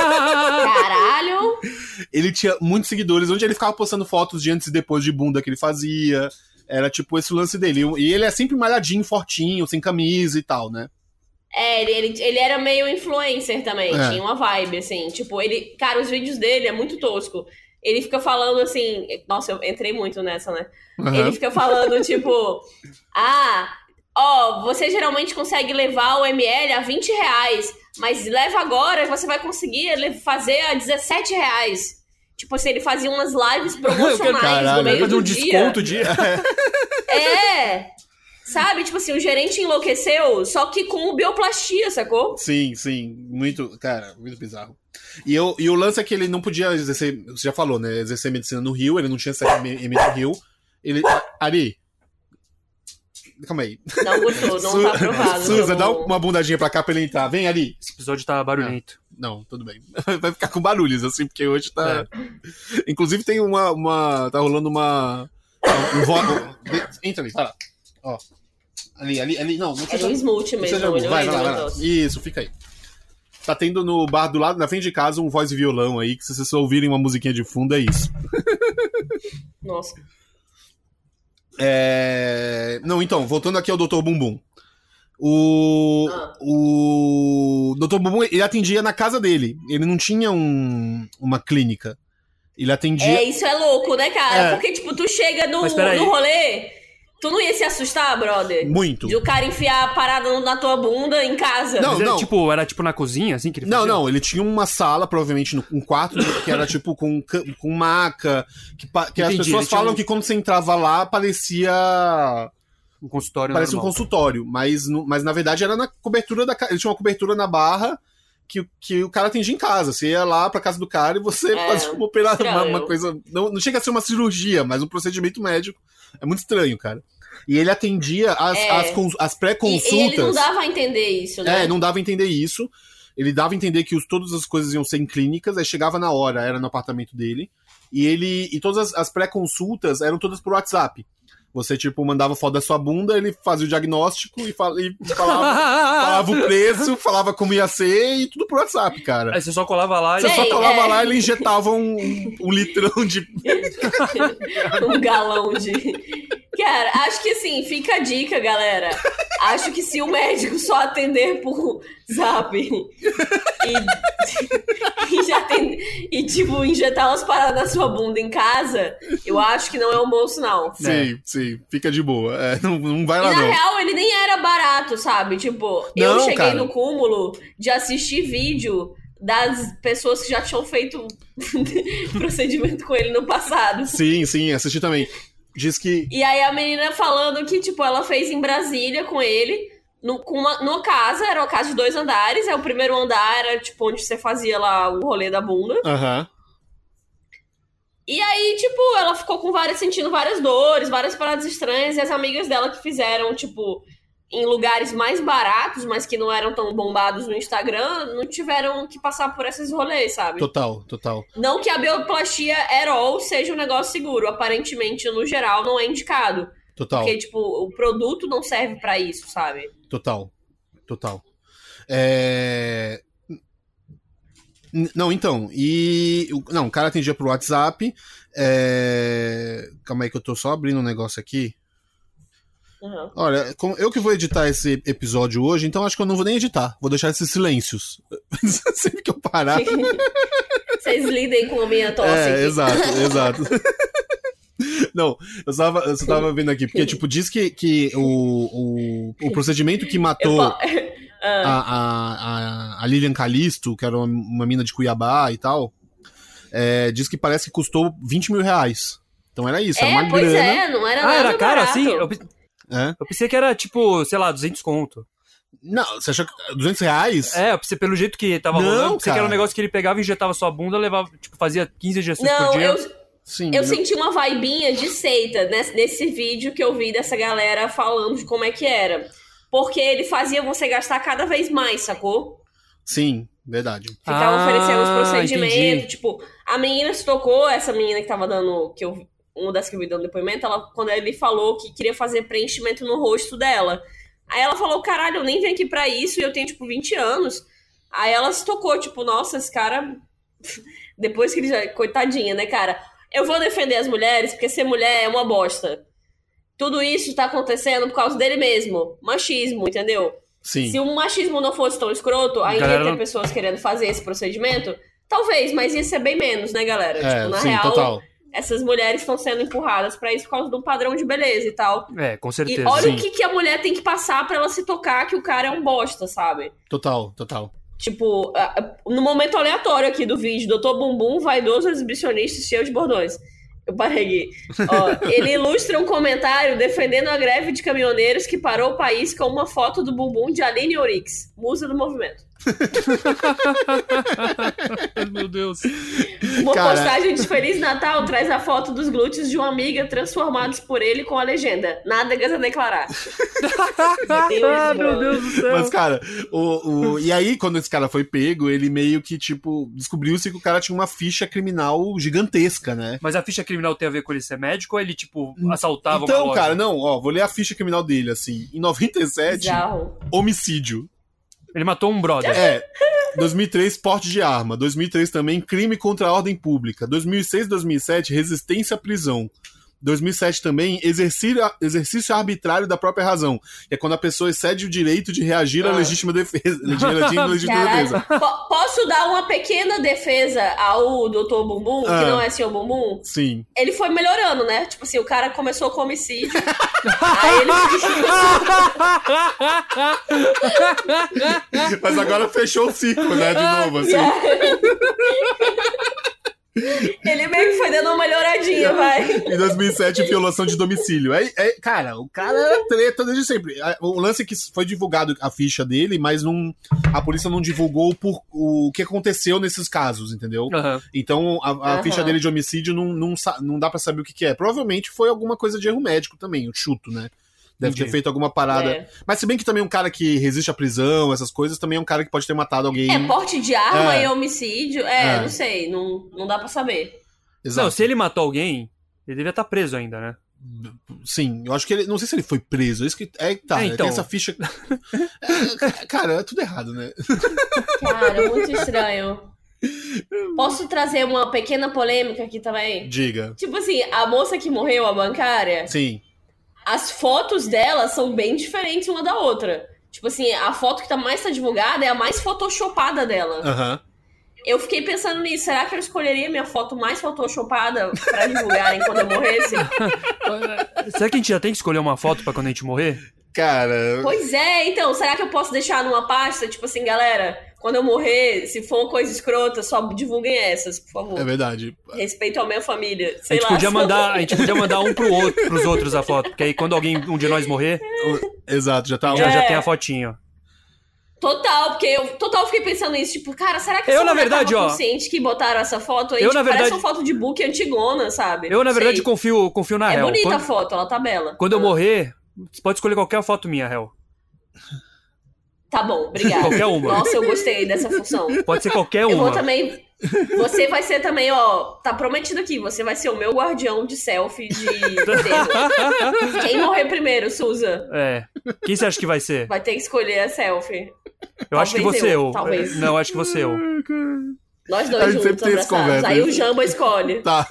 Speaker 1: Caralho!
Speaker 2: Ele tinha muitos seguidores, onde ele ficava postando fotos de antes e depois de bunda que ele fazia. Era tipo esse lance dele. E ele é sempre malhadinho, fortinho, sem camisa e tal, né?
Speaker 1: É, ele, ele, ele era meio influencer também,
Speaker 2: É.
Speaker 1: tinha uma vibe, assim. Tipo, ele. Cara, os vídeos dele é muito tosco. Ele fica falando assim. Nossa, eu entrei muito nessa, né?
Speaker 2: Uhum.
Speaker 1: Ele fica falando, tipo. Ah, ó, você geralmente consegue levar o M L a vinte reais, mas leva agora, você vai conseguir le- fazer a dezessete reais. Tipo assim, ele fazia umas lives promocionais
Speaker 2: Caralho,
Speaker 1: no meio
Speaker 3: Fazer
Speaker 1: do
Speaker 3: um
Speaker 1: dia.
Speaker 3: desconto de.
Speaker 1: É! Sabe? Tipo assim, o gerente enlouqueceu, só que com bioplastia, sacou?
Speaker 2: Sim, sim. Muito, cara, muito bizarro. E, eu, e o lance é que ele não podia exercer, você já falou, né? Exercer medicina no Rio, ele não tinha C R M no Rio. Ele. Ari. Calma aí.
Speaker 1: Não gostou, não
Speaker 2: Su-
Speaker 1: tá aprovado.
Speaker 2: Suza,
Speaker 1: como-
Speaker 2: dá uma bundadinha pra cá pra ele entrar. Vem, Ari.
Speaker 3: Esse episódio tá barulhento.
Speaker 2: Não, tudo bem. Vai ficar com barulhos, assim, porque hoje tá... É. Inclusive tem uma, uma... Tá rolando uma... Um vo... Entra ali, vai lá. Ó. Ali, ali, ali. Não, não
Speaker 1: é um smooth mesmo.
Speaker 2: Seja... Vai, vai, vai, vai lá. Isso, fica aí. Tá tendo no bar do lado, na frente de casa, um voz e violão aí, que se vocês ouvirem uma musiquinha de fundo, é isso.
Speaker 1: Nossa.
Speaker 2: É... Não, então, voltando aqui ao doutor Bumbum. O, ah. o doutor Bumbum, ele atendia na casa dele. Ele não tinha um, uma clínica. Ele atendia...
Speaker 1: É, isso é louco, né, cara? É. Porque, tipo, tu chega no, no rolê, tu não ia se assustar, brother?
Speaker 2: Muito.
Speaker 1: De o cara enfiar a parada na tua bunda em casa.
Speaker 3: Não,
Speaker 1: Mas
Speaker 3: era,
Speaker 2: não.
Speaker 3: Tipo, era tipo na cozinha, assim, que ele
Speaker 2: fazia? Não, não, ele tinha uma sala, provavelmente, um quarto, que era tipo com, com maca, que, que as pessoas falam um... que quando você entrava lá, parecia...
Speaker 3: Um consultório
Speaker 2: Parece
Speaker 3: normal.
Speaker 2: um consultório, mas, mas na verdade era na cobertura da casa. Ele tinha uma cobertura na barra que, que o cara atendia em casa. Você ia lá pra casa do cara e você é, fazia uma operação, uma, uma coisa. Não, não chega a ser uma cirurgia, mas um procedimento médico. É muito estranho, cara. E ele atendia as, é. as, as, as pré-consultas. E,
Speaker 1: e ele não dava a entender isso, né?
Speaker 2: É, não dava a entender isso. Ele dava a entender que os, todas as coisas iam ser em clínicas, aí chegava na hora, era no apartamento dele. E ele. E todas as, as pré-consultas eram todas por WhatsApp. Você, tipo, mandava foto da sua bunda, ele fazia o diagnóstico e, fal- e falava, falava o preço, falava como ia ser e tudo por WhatsApp, cara.
Speaker 3: Aí você só colava lá e...
Speaker 2: Você
Speaker 1: Ei,
Speaker 2: só colava
Speaker 1: é.
Speaker 2: lá e ele injetava um, um litrão de...
Speaker 1: um galão de... Cara, acho que assim, fica a dica, galera. Acho que se o médico só atender por zap e, e, já tem, e tipo, injetar umas paradas na sua bunda em casa, eu acho que não é um bom sinal.
Speaker 2: Sim, é. sim, fica de boa. É, não, não vai lá,
Speaker 1: e na
Speaker 2: não.
Speaker 1: real, ele nem era barato, sabe? Tipo, não, eu cheguei cara. no cúmulo de assistir vídeo das pessoas que já tinham feito procedimento com ele no passado.
Speaker 2: Sim, sim, assisti também. Diz que...
Speaker 1: E aí a menina falando que, tipo, ela fez em Brasília com ele, no, com uma, numa casa, era uma casa de dois andares, aí o primeiro andar era, tipo, onde você fazia lá o rolê da bunda.
Speaker 2: Aham. Uhum.
Speaker 1: E aí, tipo, ela ficou com várias, sentindo várias dores, várias paradas estranhas, e as amigas dela que fizeram, tipo, em lugares mais baratos, mas que não eram tão bombados no Instagram, não tiveram que passar por esses rolês, sabe?
Speaker 2: Total, total.
Speaker 1: Não que a bioplastia at all seja um negócio seguro. Aparentemente, no geral, não é indicado.
Speaker 2: Total.
Speaker 1: Porque, tipo, o produto não serve pra isso, sabe?
Speaker 2: Total, total. É... Não, então, e... Não, o cara atendia pro WhatsApp. É... Calma aí que eu tô só abrindo um negócio aqui.
Speaker 1: Uhum.
Speaker 2: Olha, eu que vou editar esse episódio hoje, então acho que eu não vou nem editar. Vou deixar esses silêncios. Sempre que eu parar.
Speaker 1: Vocês lidem com a minha tosse.
Speaker 2: É,
Speaker 1: aqui.
Speaker 2: exato, exato. Não, eu só tava, eu só tava vendo aqui, porque, tipo, diz que, que o, o, o procedimento que matou
Speaker 1: eu...
Speaker 2: a, a, a, a Lilian Calisto, que era uma, uma mina de Cuiabá e tal, é, diz que parece que custou vinte mil reais. Então era isso,
Speaker 1: é,
Speaker 2: era uma
Speaker 1: pois
Speaker 2: grana.
Speaker 1: É, não era
Speaker 3: ah,
Speaker 1: nada
Speaker 3: era caro
Speaker 1: barato.
Speaker 3: assim? Eu...
Speaker 2: É?
Speaker 3: Eu pensei que era, tipo, sei lá, duzentos conto.
Speaker 2: Não, você achou que duzentos reais?
Speaker 3: É, eu pensei, pelo jeito que tava
Speaker 2: não,
Speaker 3: rolando, eu pensei
Speaker 2: cara.
Speaker 3: que era um negócio que ele pegava e injetava sua bunda, levava, tipo, fazia quinze injeções
Speaker 1: não,
Speaker 3: por dia.
Speaker 1: Eu,
Speaker 2: Sim,
Speaker 1: eu
Speaker 2: não...
Speaker 1: senti uma vibinha de seita nesse, nesse vídeo que eu vi dessa galera falando de como é que era. Porque ele fazia você gastar cada vez mais, sacou?
Speaker 2: Sim, verdade.
Speaker 1: Ficava
Speaker 3: ah,
Speaker 1: oferecendo os procedimentos,
Speaker 3: entendi.
Speaker 1: tipo, a menina se tocou, essa menina que tava dando, que eu uma das que eu vi dando depoimento, ela, quando ele falou que queria fazer preenchimento no rosto dela. Aí ela falou, caralho, eu nem vim aqui pra isso e eu tenho, tipo, vinte anos. Aí ela se tocou, tipo, nossa, esse cara... Depois que ele já... Coitadinha, né, cara? Eu vou defender as mulheres, porque ser mulher é uma bosta. Tudo isso tá acontecendo por causa dele mesmo. Machismo, entendeu?
Speaker 2: Sim.
Speaker 1: Se o machismo não fosse tão escroto, ainda ia ter
Speaker 3: não...
Speaker 1: pessoas querendo fazer esse procedimento? Talvez, mas ia ser bem menos, né, galera?
Speaker 2: É,
Speaker 1: tipo, na
Speaker 2: sim,
Speaker 1: real...
Speaker 2: total.
Speaker 1: Essas mulheres estão sendo empurradas pra isso por causa do padrão de beleza e tal.
Speaker 3: É, com certeza.
Speaker 1: E olha
Speaker 3: sim.
Speaker 1: o que, que a mulher tem que passar pra ela se tocar que o cara é um bosta, sabe?
Speaker 2: Total, total.
Speaker 1: Tipo, no momento aleatório aqui do vídeo, doutor Bumbum, vaidoso exibicionista cheio de bordões. Eu parei aqui. Ó, ele ilustra um comentário defendendo a greve de caminhoneiros que parou o país com uma foto do bumbum de Aline Orix, musa do movimento.
Speaker 3: Meu Deus.
Speaker 1: Uma
Speaker 2: Cara...
Speaker 1: postagem de Feliz Natal traz a foto dos glúteos de uma amiga transformados por ele com a legenda. Nada a declarar.
Speaker 3: Deus, meu Deus do céu.
Speaker 2: Mas, cara, o, o... e aí, quando esse cara foi pego, ele meio que, tipo, descobriu-se que o cara tinha uma ficha criminal gigantesca, né?
Speaker 3: Mas a ficha criminal tem a ver com ele ser médico ou ele, tipo, assaltava
Speaker 2: então,
Speaker 3: uma loja?
Speaker 2: Cara, não, ó, vou ler a ficha criminal dele, assim. Em noventa e sete,
Speaker 1: Bizarro.
Speaker 2: Homicídio.
Speaker 3: Ele matou um brother.
Speaker 2: É. dois mil e três, porte de arma. dois mil e três também, crime contra a ordem pública. dois mil e seis, dois mil e sete, resistência à prisão. dois mil e sete também, exercício, exercício arbitrário da própria razão. Que é quando a pessoa excede o direito de reagir à
Speaker 1: Ah.
Speaker 2: legítima defesa. legítima, legítima defesa.
Speaker 1: Po- posso dar uma pequena defesa ao doutor Bumbum,
Speaker 2: Ah.
Speaker 1: que não é senhor Bumbum?
Speaker 2: Sim.
Speaker 1: Ele foi melhorando, né? Tipo assim, o cara começou com homicídio. Aí ele
Speaker 2: Mas agora fechou o ciclo, né? De novo, assim.
Speaker 1: Ele meio que foi dando uma melhoradinha, vai.
Speaker 2: Em dois mil e sete, violação de domicílio. É, é, cara, o cara era treta desde sempre. O lance é que foi divulgado a ficha dele, mas não, a polícia não divulgou por, o que aconteceu nesses casos, entendeu?
Speaker 3: Uhum.
Speaker 2: Então, a, a
Speaker 1: Uhum.
Speaker 2: ficha dele de homicídio não, não, não dá pra saber o que, que é. Provavelmente foi alguma coisa de erro médico também, eu chuto, né? Deve
Speaker 3: Entendi.
Speaker 2: ter feito alguma parada.
Speaker 1: É.
Speaker 2: Mas se bem que também um cara que resiste à prisão, essas coisas, também é um cara que pode ter matado alguém.
Speaker 1: É, porte de arma
Speaker 2: É.
Speaker 1: e homicídio. É,
Speaker 2: É.
Speaker 1: não sei, não, não dá pra saber.
Speaker 2: Exato.
Speaker 3: Não, se ele matou alguém, ele devia estar preso ainda, né?
Speaker 2: Sim, eu acho que ele. Não sei se ele foi preso. É isso que. É, tá,
Speaker 3: É,
Speaker 2: é,
Speaker 3: então.
Speaker 2: tem essa ficha. É, cara, é tudo errado, né?
Speaker 1: Cara, muito estranho. Posso trazer uma pequena polêmica aqui também?
Speaker 2: Diga.
Speaker 1: Tipo assim, a moça que morreu, a bancária,
Speaker 2: Sim.
Speaker 1: as fotos dela são bem diferentes uma da outra. Tipo assim, a foto que tá mais tá divulgada é a mais photoshopada dela.
Speaker 2: Aham.
Speaker 1: Eu fiquei pensando nisso, será que eu escolheria minha foto mais photoshopada pra divulgarem quando eu morresse?
Speaker 3: Será que a gente já tem que escolher uma foto pra quando a gente morrer?
Speaker 2: Cara.
Speaker 1: Pois é, então, será que eu posso deixar numa pasta, tipo assim, galera, quando eu morrer, se for uma coisa escrota, só divulguem essas, por favor.
Speaker 2: É verdade.
Speaker 1: Respeito à minha família,
Speaker 3: A
Speaker 1: sei
Speaker 3: gente,
Speaker 1: lá.
Speaker 3: podia
Speaker 1: só-
Speaker 3: mandar, a gente podia mandar um pro outro, pros outros a foto, porque aí quando alguém, um de nós morrer,
Speaker 2: Exato, já tá.
Speaker 3: já,
Speaker 1: É.
Speaker 3: já tem a fotinha. ó.
Speaker 1: Total, porque eu total fiquei pensando nisso, tipo, cara, será que
Speaker 3: Eu,
Speaker 1: essa
Speaker 3: na
Speaker 1: mulher
Speaker 3: verdade,
Speaker 1: tava
Speaker 3: ó,
Speaker 1: consciente que botaram essa foto aí?
Speaker 3: eu,
Speaker 1: Tipo,
Speaker 3: na verdade-
Speaker 1: parece uma foto de book antigona, sabe?
Speaker 3: Eu, na verdade,
Speaker 1: Sei.
Speaker 3: confio, confio na
Speaker 1: É
Speaker 3: Hel.
Speaker 1: bonita a
Speaker 3: Quando,
Speaker 1: foto, ela tá bela.
Speaker 3: quando eu
Speaker 1: Ah,
Speaker 3: morrer, você pode escolher qualquer foto minha, Hel.
Speaker 1: Tá bom, obrigada.
Speaker 3: Qualquer uma.
Speaker 1: Nossa, eu gostei dessa função.
Speaker 3: Pode ser qualquer
Speaker 1: Eu vou
Speaker 3: uma.
Speaker 1: também. Você vai ser também, ó. Tá prometido aqui. Você vai ser o meu guardião de selfie de dedo. Quem morrer primeiro, Suza?
Speaker 3: É. Quem você acha que vai ser?
Speaker 1: Vai ter que escolher a selfie.
Speaker 3: Eu acho que
Speaker 1: Talvez
Speaker 3: você
Speaker 1: eu,
Speaker 3: eu.
Speaker 1: talvez.
Speaker 3: Não, eu acho que você eu.
Speaker 1: Nós
Speaker 2: A
Speaker 1: dois
Speaker 2: gente
Speaker 1: juntos,
Speaker 2: sempre tem essa
Speaker 1: abraçados.
Speaker 2: conversa,
Speaker 1: Aí
Speaker 2: né?
Speaker 1: o Jamba escolhe.
Speaker 2: Tá.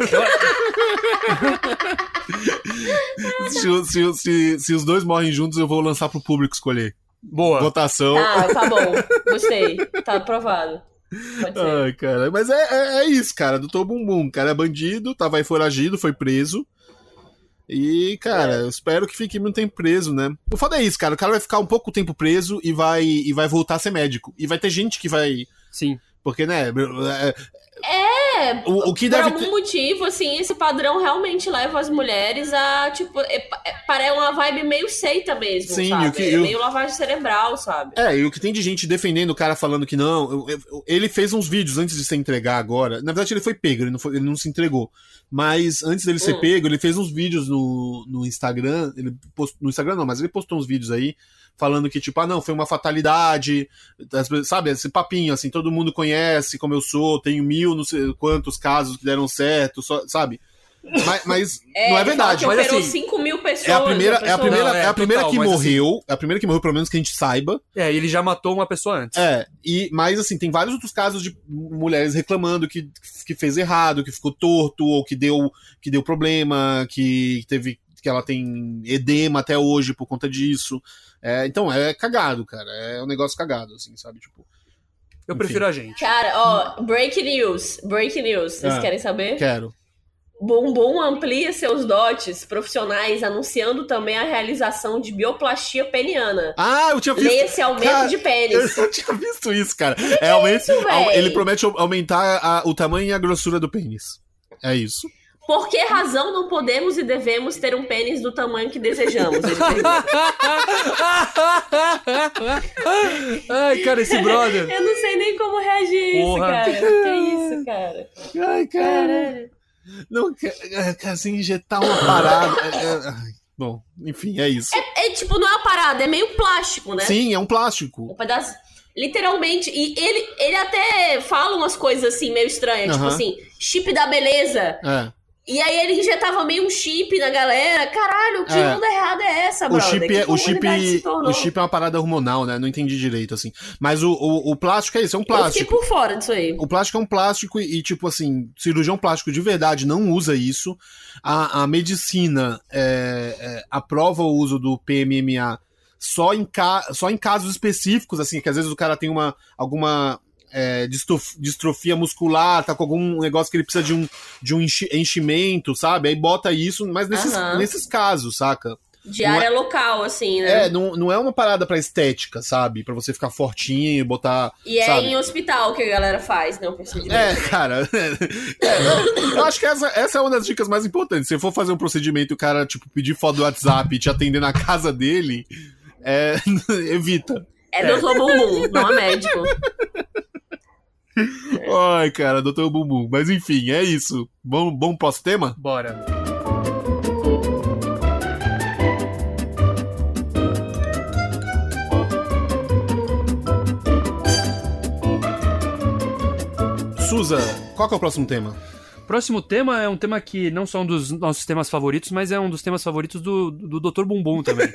Speaker 2: se, o- se, o- se, se os dois morrem juntos, eu vou lançar pro público escolher.
Speaker 3: Boa.
Speaker 2: Votação.
Speaker 1: Ah, tá bom. Gostei. Tá aprovado. Pode ser.
Speaker 2: Ai, cara. Mas é, é, é isso, cara. Doutor Bumbum. O cara é bandido, tava aí foragido, foi preso. E, cara,
Speaker 1: É.
Speaker 2: eu espero que fique muito tempo preso, né? O foda é isso, cara. O cara vai ficar um pouco tempo preso e vai, e vai voltar a ser médico. E vai ter gente que vai.
Speaker 3: Sim.
Speaker 2: Porque, né?
Speaker 1: É,
Speaker 2: O, o que
Speaker 1: por
Speaker 2: deve
Speaker 1: algum
Speaker 2: ter.
Speaker 1: motivo, assim, esse padrão realmente leva as mulheres a, tipo, é, é, parece uma vibe meio seita mesmo,
Speaker 2: Sim,
Speaker 1: sabe?
Speaker 2: o que
Speaker 1: É
Speaker 2: eu-
Speaker 1: meio lavagem cerebral, sabe?
Speaker 2: É, e o que tem de gente defendendo o cara falando que não. eu- eu- ele fez uns vídeos antes de se entregar agora. Na verdade, ele foi pego, ele não, foi- ele não se entregou. Mas antes dele ser
Speaker 1: Hum.
Speaker 2: pego, ele fez uns vídeos no, no Instagram. Ele post, no Instagram não, mas ele postou uns vídeos aí falando que, tipo, ah, não, foi uma fatalidade. as pessoas- Sabe, esse papinho, assim, todo mundo conhece como eu sou, tenho mil, não sei quantos casos que deram certo, só- sabe? Mas, mas
Speaker 1: É,
Speaker 2: não é
Speaker 1: ele
Speaker 2: verdade.
Speaker 1: fala que
Speaker 3: Mas,
Speaker 1: operou
Speaker 3: assim,
Speaker 1: cinco mil pessoas.
Speaker 2: É a primeira, é a primeira,
Speaker 3: Não, é,
Speaker 2: é a primeira
Speaker 3: total,
Speaker 2: que
Speaker 3: mas, assim-
Speaker 2: morreu. É a primeira que morreu, pelo menos que a gente saiba.
Speaker 3: É, ele já matou uma pessoa antes.
Speaker 2: É, e, mas assim, tem vários outros casos de mulheres reclamando que, que fez errado, que ficou torto, ou que deu, que deu problema, que teve que ela tem edema até hoje por conta disso. É, então, é cagado, cara. É um negócio cagado, assim, sabe? Tipo,
Speaker 3: Eu
Speaker 2: enfim.
Speaker 3: prefiro a gente.
Speaker 1: Cara, ó, break news. Break news. Vocês
Speaker 2: Ah.
Speaker 1: querem saber?
Speaker 2: quero.
Speaker 1: Bumbum amplia seus dotes profissionais, anunciando também a realização de bioplastia peniana.
Speaker 2: Ah, eu tinha visto.
Speaker 1: Leia-se aumento
Speaker 2: Cara,
Speaker 1: de
Speaker 2: Eu
Speaker 1: pênis.
Speaker 2: já tinha visto isso, cara. É, aumento,
Speaker 1: isso, véi?
Speaker 2: ele promete aumentar a- o tamanho e a grossura do pênis. É isso.
Speaker 1: Por que razão não podemos e devemos ter um pênis do tamanho que desejamos? Ele pergunta.
Speaker 3: Ai, cara, esse brother.
Speaker 1: Eu não sei nem como reagir a isso,
Speaker 3: Porra.
Speaker 1: cara. Que isso, cara?
Speaker 2: Ai, cara.
Speaker 1: Caralho.
Speaker 2: Não, cara, assim, injetar uma parada. é, é, ai, bom, enfim, é isso.
Speaker 1: É tipo, não é uma parada, é meio plástico, né?
Speaker 2: Sim, é um plástico.
Speaker 1: Um pedaço. Literalmente. E ele, ele até fala umas coisas assim, meio estranhas. Tipo
Speaker 2: Aham.
Speaker 1: assim, chip da beleza.
Speaker 2: É.
Speaker 1: E aí ele injetava meio um chip na galera. Caralho, que
Speaker 2: É.
Speaker 1: onda errada é essa,
Speaker 2: O
Speaker 1: brother?
Speaker 2: chip,
Speaker 1: Que
Speaker 2: é, o, chip,
Speaker 1: comunidade se tornou?
Speaker 2: o chip é uma parada hormonal, né? Não entendi direito, assim. Mas o, o, o plástico é isso, é um
Speaker 1: Eu fiquei
Speaker 2: plástico.
Speaker 1: por fora disso aí.
Speaker 2: O plástico é um plástico e, e, tipo assim, cirurgião plástico de verdade não usa isso. A, a medicina é, é, aprova o uso do P M M A só em, ca, só em casos específicos, assim, que às vezes o cara tem uma, alguma é, distrof, distrofia muscular, tá com algum negócio que ele precisa de um, de um enchi, enchimento, sabe? Aí bota isso, mas nesses,
Speaker 1: Aham.
Speaker 2: nesses casos, saca?
Speaker 1: De
Speaker 2: Não
Speaker 1: área
Speaker 2: é-
Speaker 1: local, assim, né?
Speaker 2: É, não, não é uma parada pra estética, sabe? Pra você ficar fortinho e botar.
Speaker 1: E é
Speaker 2: sabe?
Speaker 1: em hospital que a galera faz, não procedimento.
Speaker 2: É, cara. É, eu, eu acho que essa, essa é uma das dicas mais importantes. Se for fazer um procedimento e o cara, tipo, pedir foto do WhatsApp e te atender na casa dele, é, evita.
Speaker 1: É doutor Bumbum, não é médico.
Speaker 2: Ai, cara, doutor Bumbum. Mas enfim, é isso. Bom, bom próximo tema?
Speaker 3: Bora.
Speaker 2: Suza, qual que é o próximo tema?
Speaker 3: Próximo tema é um tema que não só é um dos nossos temas favoritos, mas é um dos temas favoritos do, do doutor Bumbum também.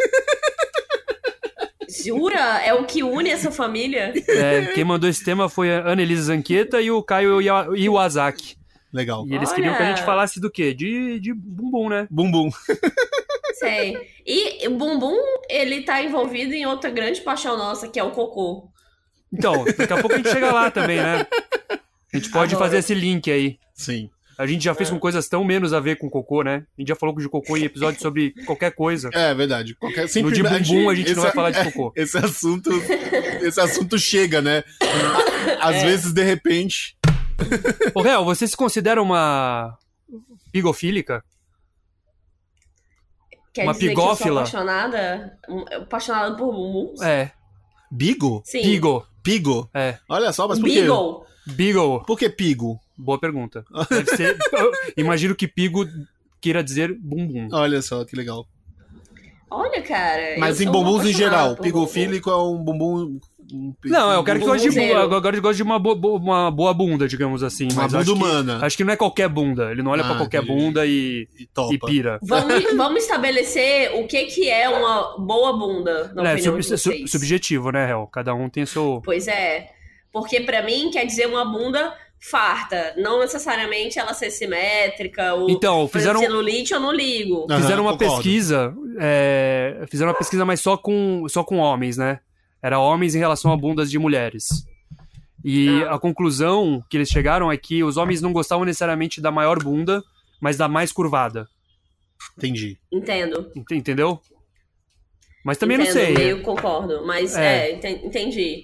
Speaker 1: Jura? É o que une essa família?
Speaker 3: É, quem mandou esse tema foi a Ana Elisa Zanqueta e o Caio Ia- Iwasaki.
Speaker 2: Legal.
Speaker 3: E eles
Speaker 1: Olha.
Speaker 3: queriam que a gente falasse do quê? De, de bumbum, né?
Speaker 2: Bumbum.
Speaker 1: Sei. E o Bumbum, ele tá envolvido em outra grande paixão nossa, que é o cocô.
Speaker 3: Então, daqui a pouco a gente chega lá também, né? A gente pode
Speaker 1: Adoro.
Speaker 3: fazer esse link aí.
Speaker 2: Sim.
Speaker 3: A gente já fez com coisas tão menos a ver com cocô, né? A gente já falou de cocô em episódios sobre qualquer coisa.
Speaker 2: É verdade. Qualquer,
Speaker 3: No
Speaker 2: sempre,
Speaker 3: de bumbum a gente não vai falar de
Speaker 2: é,
Speaker 3: cocô.
Speaker 2: Esse assunto, esse assunto chega, né? Às
Speaker 1: É.
Speaker 2: vezes, de repente.
Speaker 3: Ô, Réu, você se considera uma pigofílica?
Speaker 1: Quer
Speaker 3: Uma
Speaker 1: dizer que eu
Speaker 3: pigófila?
Speaker 1: sou apaixonada? um- Apaixonada por Bumbum?
Speaker 3: É.
Speaker 2: Bigo?
Speaker 1: Sim.
Speaker 3: Pigo.
Speaker 2: Pigo?
Speaker 3: É.
Speaker 2: Olha só, mas por quê?
Speaker 1: Beagle.
Speaker 3: Beagle.
Speaker 2: Por que pigo?
Speaker 3: Boa pergunta. Deve ser... eu imagino que pigo queira dizer bumbum.
Speaker 2: Olha só, que legal.
Speaker 1: Olha, cara.
Speaker 2: Mas
Speaker 1: eu
Speaker 2: em
Speaker 1: sou
Speaker 2: bumbuns em
Speaker 1: apaixonada
Speaker 2: geral.
Speaker 1: por
Speaker 2: Pigofílico é um bumbum... um pi-
Speaker 3: Não, eu quero que goste de,
Speaker 1: Bumbumzeiro.
Speaker 3: agora eu gosto de uma boa, boa- uma boa bunda, digamos assim.
Speaker 2: Uma
Speaker 3: Mas
Speaker 2: bunda
Speaker 3: acho que,
Speaker 2: humana.
Speaker 3: acho que não é qualquer bunda. Ele não olha
Speaker 2: Ah,
Speaker 3: pra qualquer
Speaker 2: entendi.
Speaker 3: bunda e,
Speaker 2: E topa.
Speaker 3: e pira.
Speaker 1: Vamos, vamos estabelecer o que, que é uma boa bunda, na
Speaker 3: É,
Speaker 1: opinião
Speaker 3: sub-
Speaker 1: de vocês.
Speaker 3: sub- subjetivo, né, Hel? Cada um tem seu...
Speaker 1: Pois é. Porque pra mim quer dizer uma bunda farta. Não necessariamente ela ser simétrica ou
Speaker 3: Então, fizeram-
Speaker 1: celulite, eu não ligo.
Speaker 2: Aham,
Speaker 3: Fizeram uma
Speaker 2: concordo.
Speaker 3: pesquisa, é, fizeram uma pesquisa, mas só com, só com homens, né? Era homens em relação a bundas de mulheres. E
Speaker 1: Ah.
Speaker 3: a conclusão que eles chegaram é que os homens não gostavam necessariamente da maior bunda, mas da mais curvada.
Speaker 2: Entendi.
Speaker 1: Entendo.
Speaker 3: Ent- Entendeu? Mas também
Speaker 1: Entendo,
Speaker 3: não sei.
Speaker 1: meio concordo. Mas
Speaker 3: É.
Speaker 1: é, enten- entendi.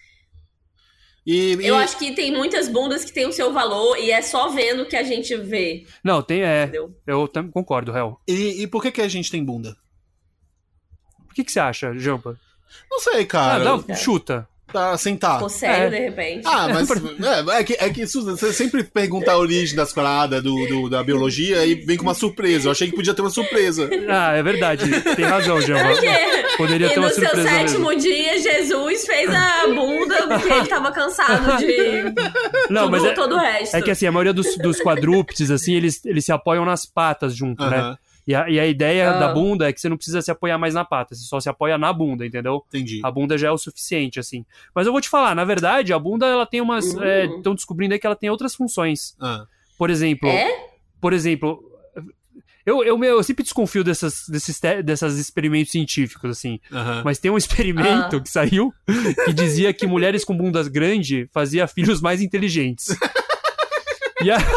Speaker 2: E, e-
Speaker 1: Eu acho que tem muitas bundas que têm o seu valor e é só vendo que a gente vê,
Speaker 3: Não, tem, é.
Speaker 1: entendeu?
Speaker 3: Eu também concordo, Hel.
Speaker 2: e, e por que, que a gente tem bunda?
Speaker 3: O que, que você acha, Jampa?
Speaker 2: Não sei,
Speaker 3: Ah,
Speaker 2: cara.
Speaker 3: dá, chuta.
Speaker 2: Tá, sentar.
Speaker 1: Ficou sério,
Speaker 3: É.
Speaker 1: de repente.
Speaker 2: Ah, mas é, é que, é que Susan, você sempre pergunta a origem das paradas do, do- da biologia e vem com uma surpresa. Eu achei que podia ter uma surpresa.
Speaker 3: Ah, é verdade. Tem razão, Jampa.
Speaker 1: Porque-
Speaker 3: Poderia
Speaker 1: e
Speaker 3: ter uma
Speaker 1: no seu
Speaker 3: surpresa
Speaker 1: sétimo
Speaker 3: mesmo.
Speaker 1: dia, Jesus fez a bunda porque ele tava cansado de
Speaker 3: Não,
Speaker 1: tudo,
Speaker 3: mas é,
Speaker 1: todo o resto.
Speaker 3: é que assim, a maioria dos, dos quadrúpedes, assim, eles, eles se apoiam nas patas junto, né?
Speaker 2: Aham,
Speaker 3: E a, e a ideia
Speaker 1: Ah.
Speaker 3: da bunda é que você não precisa se apoiar mais na pata, você só se apoia na bunda, entendeu?
Speaker 2: entendi.
Speaker 3: A bunda já é o suficiente, assim. Mas eu vou te falar, na verdade, a bunda, ela tem umas...
Speaker 1: Uhum.
Speaker 3: Estão descobrindo aí que ela tem outras funções.
Speaker 2: Ah,
Speaker 3: Por exemplo...
Speaker 1: É?
Speaker 3: Por exemplo... Eu, eu, eu sempre desconfio dessas, desses, te- desses experimentos científicos, assim.
Speaker 2: aham.
Speaker 3: Mas tem um experimento
Speaker 1: Ah.
Speaker 3: que saiu que dizia que mulheres com bundas grandes faziam filhos mais inteligentes. E, a-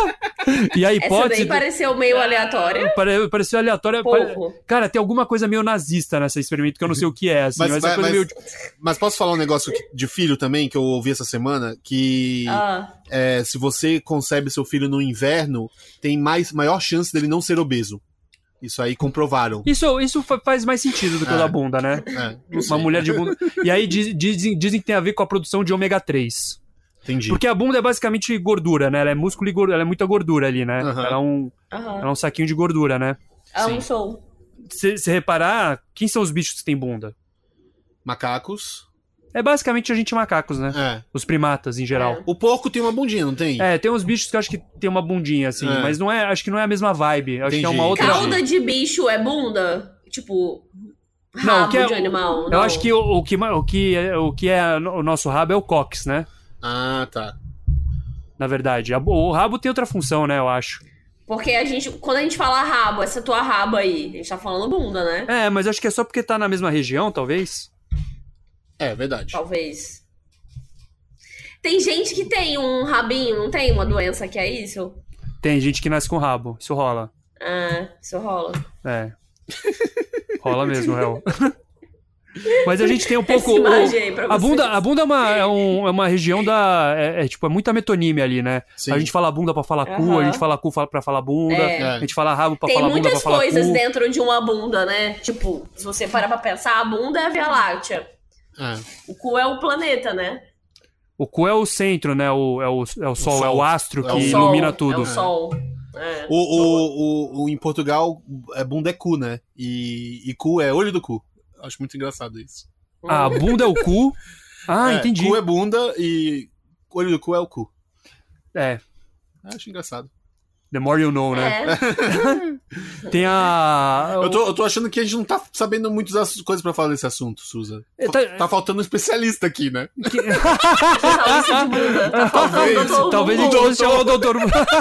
Speaker 3: E a
Speaker 1: Essa
Speaker 3: hipótese...
Speaker 1: daí pareceu meio aleatória.
Speaker 3: Pare- Pareceu aleatória.
Speaker 1: Pouco.
Speaker 3: Cara, tem alguma coisa meio nazista nessa experimento que eu não sei o que é, assim.
Speaker 2: Mas,
Speaker 3: Mas, é
Speaker 2: mas,
Speaker 3: coisa
Speaker 2: mas,
Speaker 3: meio...
Speaker 2: mas posso falar um negócio que- de filho também, que eu ouvi essa semana, que
Speaker 1: Ah,
Speaker 2: é, se você concebe seu filho no inverno, tem mais, maior chance dele não ser obeso. Isso aí comprovaram.
Speaker 3: Isso, isso fa- faz mais sentido do que o
Speaker 2: É.
Speaker 3: da bunda, né?
Speaker 2: É, não
Speaker 3: Uma
Speaker 2: sei.
Speaker 3: mulher de bunda. E aí diz- dizem, dizem que tem a ver com a produção de ômega três.
Speaker 2: Entendi.
Speaker 3: Porque a bunda é basicamente gordura, né? Ela é músculo e gordura, ela é muita gordura ali, né?
Speaker 2: Aham.
Speaker 3: Ela, é um,
Speaker 1: aham.
Speaker 3: ela é um saquinho de gordura, né?
Speaker 1: Ah,
Speaker 2: Sim.
Speaker 1: um sou.
Speaker 3: Se você reparar, quem são os bichos que têm bunda?
Speaker 2: Macacos.
Speaker 3: É basicamente a gente macacos, né?
Speaker 2: É.
Speaker 3: Os primatas, em geral.
Speaker 2: O porco tem uma bundinha, não tem?
Speaker 3: É, tem uns bichos que eu acho que tem uma bundinha, assim,
Speaker 2: É.
Speaker 3: mas não é, acho que não é a mesma vibe. Acho que é
Speaker 2: Entendi.
Speaker 3: uma outra.
Speaker 1: Cauda de bicho é bunda? Tipo, rabo
Speaker 3: Não, o que é-
Speaker 1: de animal?
Speaker 3: Eu
Speaker 1: Não.
Speaker 3: acho que o, o que ma- o que é, o que é o nosso rabo é o cox, né?
Speaker 2: Ah, tá.
Speaker 3: Na verdade. A- O rabo tem outra função, né? Eu acho.
Speaker 1: Porque a gente, quando a gente fala rabo, essa tua raba aí, a gente tá falando bunda, né?
Speaker 3: É, mas acho que é só porque tá na mesma região, talvez.
Speaker 2: É, verdade.
Speaker 1: Talvez. Tem gente que tem um rabinho, não tem uma doença que é isso?
Speaker 3: Tem gente que nasce com rabo. Isso rola.
Speaker 1: Ah, isso rola.
Speaker 3: É. Rola mesmo, réu. Mas a gente tem um pouco.
Speaker 1: Essa imagem
Speaker 3: o-
Speaker 1: aí pra
Speaker 3: a bunda,
Speaker 1: vocês.
Speaker 3: a bunda é uma, é, um- é uma região da. É, é, tipo, é muita metonímia ali, né?
Speaker 2: Sim.
Speaker 3: A gente fala bunda pra falar cu,
Speaker 1: Aham.
Speaker 3: a gente fala cu fa- pra falar bunda,
Speaker 1: É.
Speaker 3: a gente fala rabo pra
Speaker 1: Tem
Speaker 3: falar bunda pra
Speaker 1: muitas
Speaker 3: falar
Speaker 1: coisas
Speaker 3: cu.
Speaker 1: dentro de uma bunda, né? Tipo, se você parar pra pensar, a bunda é a Via Láctea.
Speaker 2: É.
Speaker 1: O cu é o planeta, né?
Speaker 3: O cu é o centro, né? O, é, o, é o sol,
Speaker 2: sol.
Speaker 3: é o astro
Speaker 2: É
Speaker 3: que
Speaker 2: o
Speaker 1: Sol,
Speaker 3: ilumina
Speaker 1: É
Speaker 3: tudo.
Speaker 1: o sol. É.
Speaker 2: O, o, o, o- em Portugal, é bunda é cu, né? E, e cu é olho do cu. Acho muito engraçado isso.
Speaker 3: Ah, a bunda é o cu. Ah,
Speaker 2: É,
Speaker 3: entendi.
Speaker 2: Cu é bunda e olho do cu é o cu.
Speaker 3: É,
Speaker 2: Acho engraçado.
Speaker 3: the more you know, né?
Speaker 1: É.
Speaker 3: Tem a...
Speaker 2: Eu tô, eu tô achando que a gente não tá sabendo muitas coisas pra falar desse assunto, Suza.
Speaker 3: É,
Speaker 2: Tá,
Speaker 3: tá-
Speaker 2: tá faltando um especialista aqui, né?
Speaker 1: Especialista de bunda. Tá faltando
Speaker 2: Talvez,
Speaker 1: um doutor
Speaker 3: Talvez a
Speaker 1: bumbum.
Speaker 3: gente fosse chamar o doutor...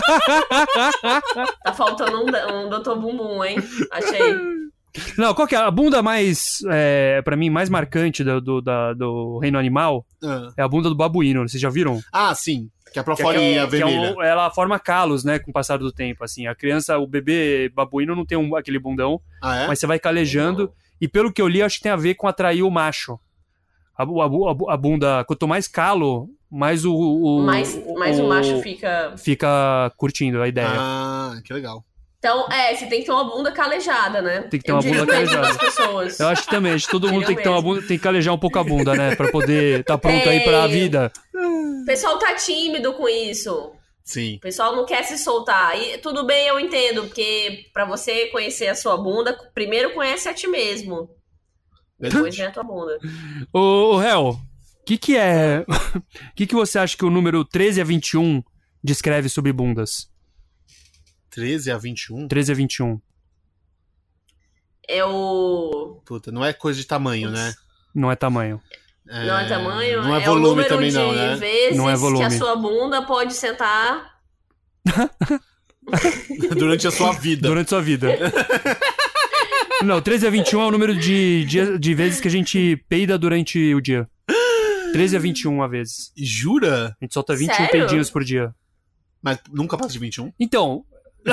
Speaker 1: Tá faltando um, um doutor bumbum, hein? Achei.
Speaker 3: Não, qual que é? A bunda mais, é, pra mim, mais marcante do, do, da- do reino animal
Speaker 2: Ah,
Speaker 3: é a bunda do babuíno. Vocês já viram?
Speaker 2: Ah, sim. Que é pra
Speaker 3: Que
Speaker 2: folhinha
Speaker 3: é, que é
Speaker 2: vermelha.
Speaker 3: um- ela forma calos, né, com o passar do tempo, assim. A criança, o bebê babuíno não tem um- aquele bundão,
Speaker 2: Ah, é?
Speaker 3: mas você vai calejando. E pelo que eu li, acho que tem a ver com atrair o macho. A, bu- a bu- a bu- a bunda, quanto mais calo, mais o... o
Speaker 1: Mas, mas o macho fica.
Speaker 3: Fica curtindo a ideia.
Speaker 2: Ah, que legal.
Speaker 1: Então, é, você tem que ter uma bunda calejada, né?
Speaker 3: Tem que ter
Speaker 1: Eu
Speaker 3: uma bunda
Speaker 1: diria mesmo
Speaker 3: calejada.
Speaker 1: pras pessoas.
Speaker 3: Eu acho que também, acho que todo mundo
Speaker 1: Eu
Speaker 3: tem que ter uma
Speaker 1: mesmo.
Speaker 3: bunda, tem que calejar um pouco a bunda, né? Pra poder estar tá pronto aí pra
Speaker 1: Tem.
Speaker 3: vida.
Speaker 1: O pessoal tá tímido com isso.
Speaker 2: Sim.
Speaker 1: O pessoal não quer se soltar. E tudo bem, eu entendo, porque pra você conhecer a sua bunda, primeiro conhece a ti mesmo. Depois vem a tua bunda.
Speaker 3: Ô, ô Hel, o que que é... O que que você acha que o número treze a vinte e um descreve sobre bundas?
Speaker 2: treze a vinte e um?
Speaker 3: treze a vinte e um.
Speaker 1: É o.
Speaker 2: Puta, não é coisa de tamanho, né?
Speaker 3: Não é tamanho.
Speaker 2: É,
Speaker 1: Não é tamanho?
Speaker 2: Não é
Speaker 1: o
Speaker 2: volume
Speaker 1: número
Speaker 2: também,
Speaker 1: de
Speaker 2: não, né?
Speaker 1: vezes
Speaker 3: Não é volume.
Speaker 1: que a sua bunda pode sentar.
Speaker 2: Durante a sua vida.
Speaker 3: Durante sua vida. Não, treze a vinte e um é o número de, de, de vezes que a gente peida durante o dia. treze a vinte e um a vezes.
Speaker 2: Jura?
Speaker 3: A gente solta vinte e um
Speaker 1: Sério?
Speaker 3: peidinhos por dia.
Speaker 2: Mas nunca passa de vinte e um?
Speaker 3: Então.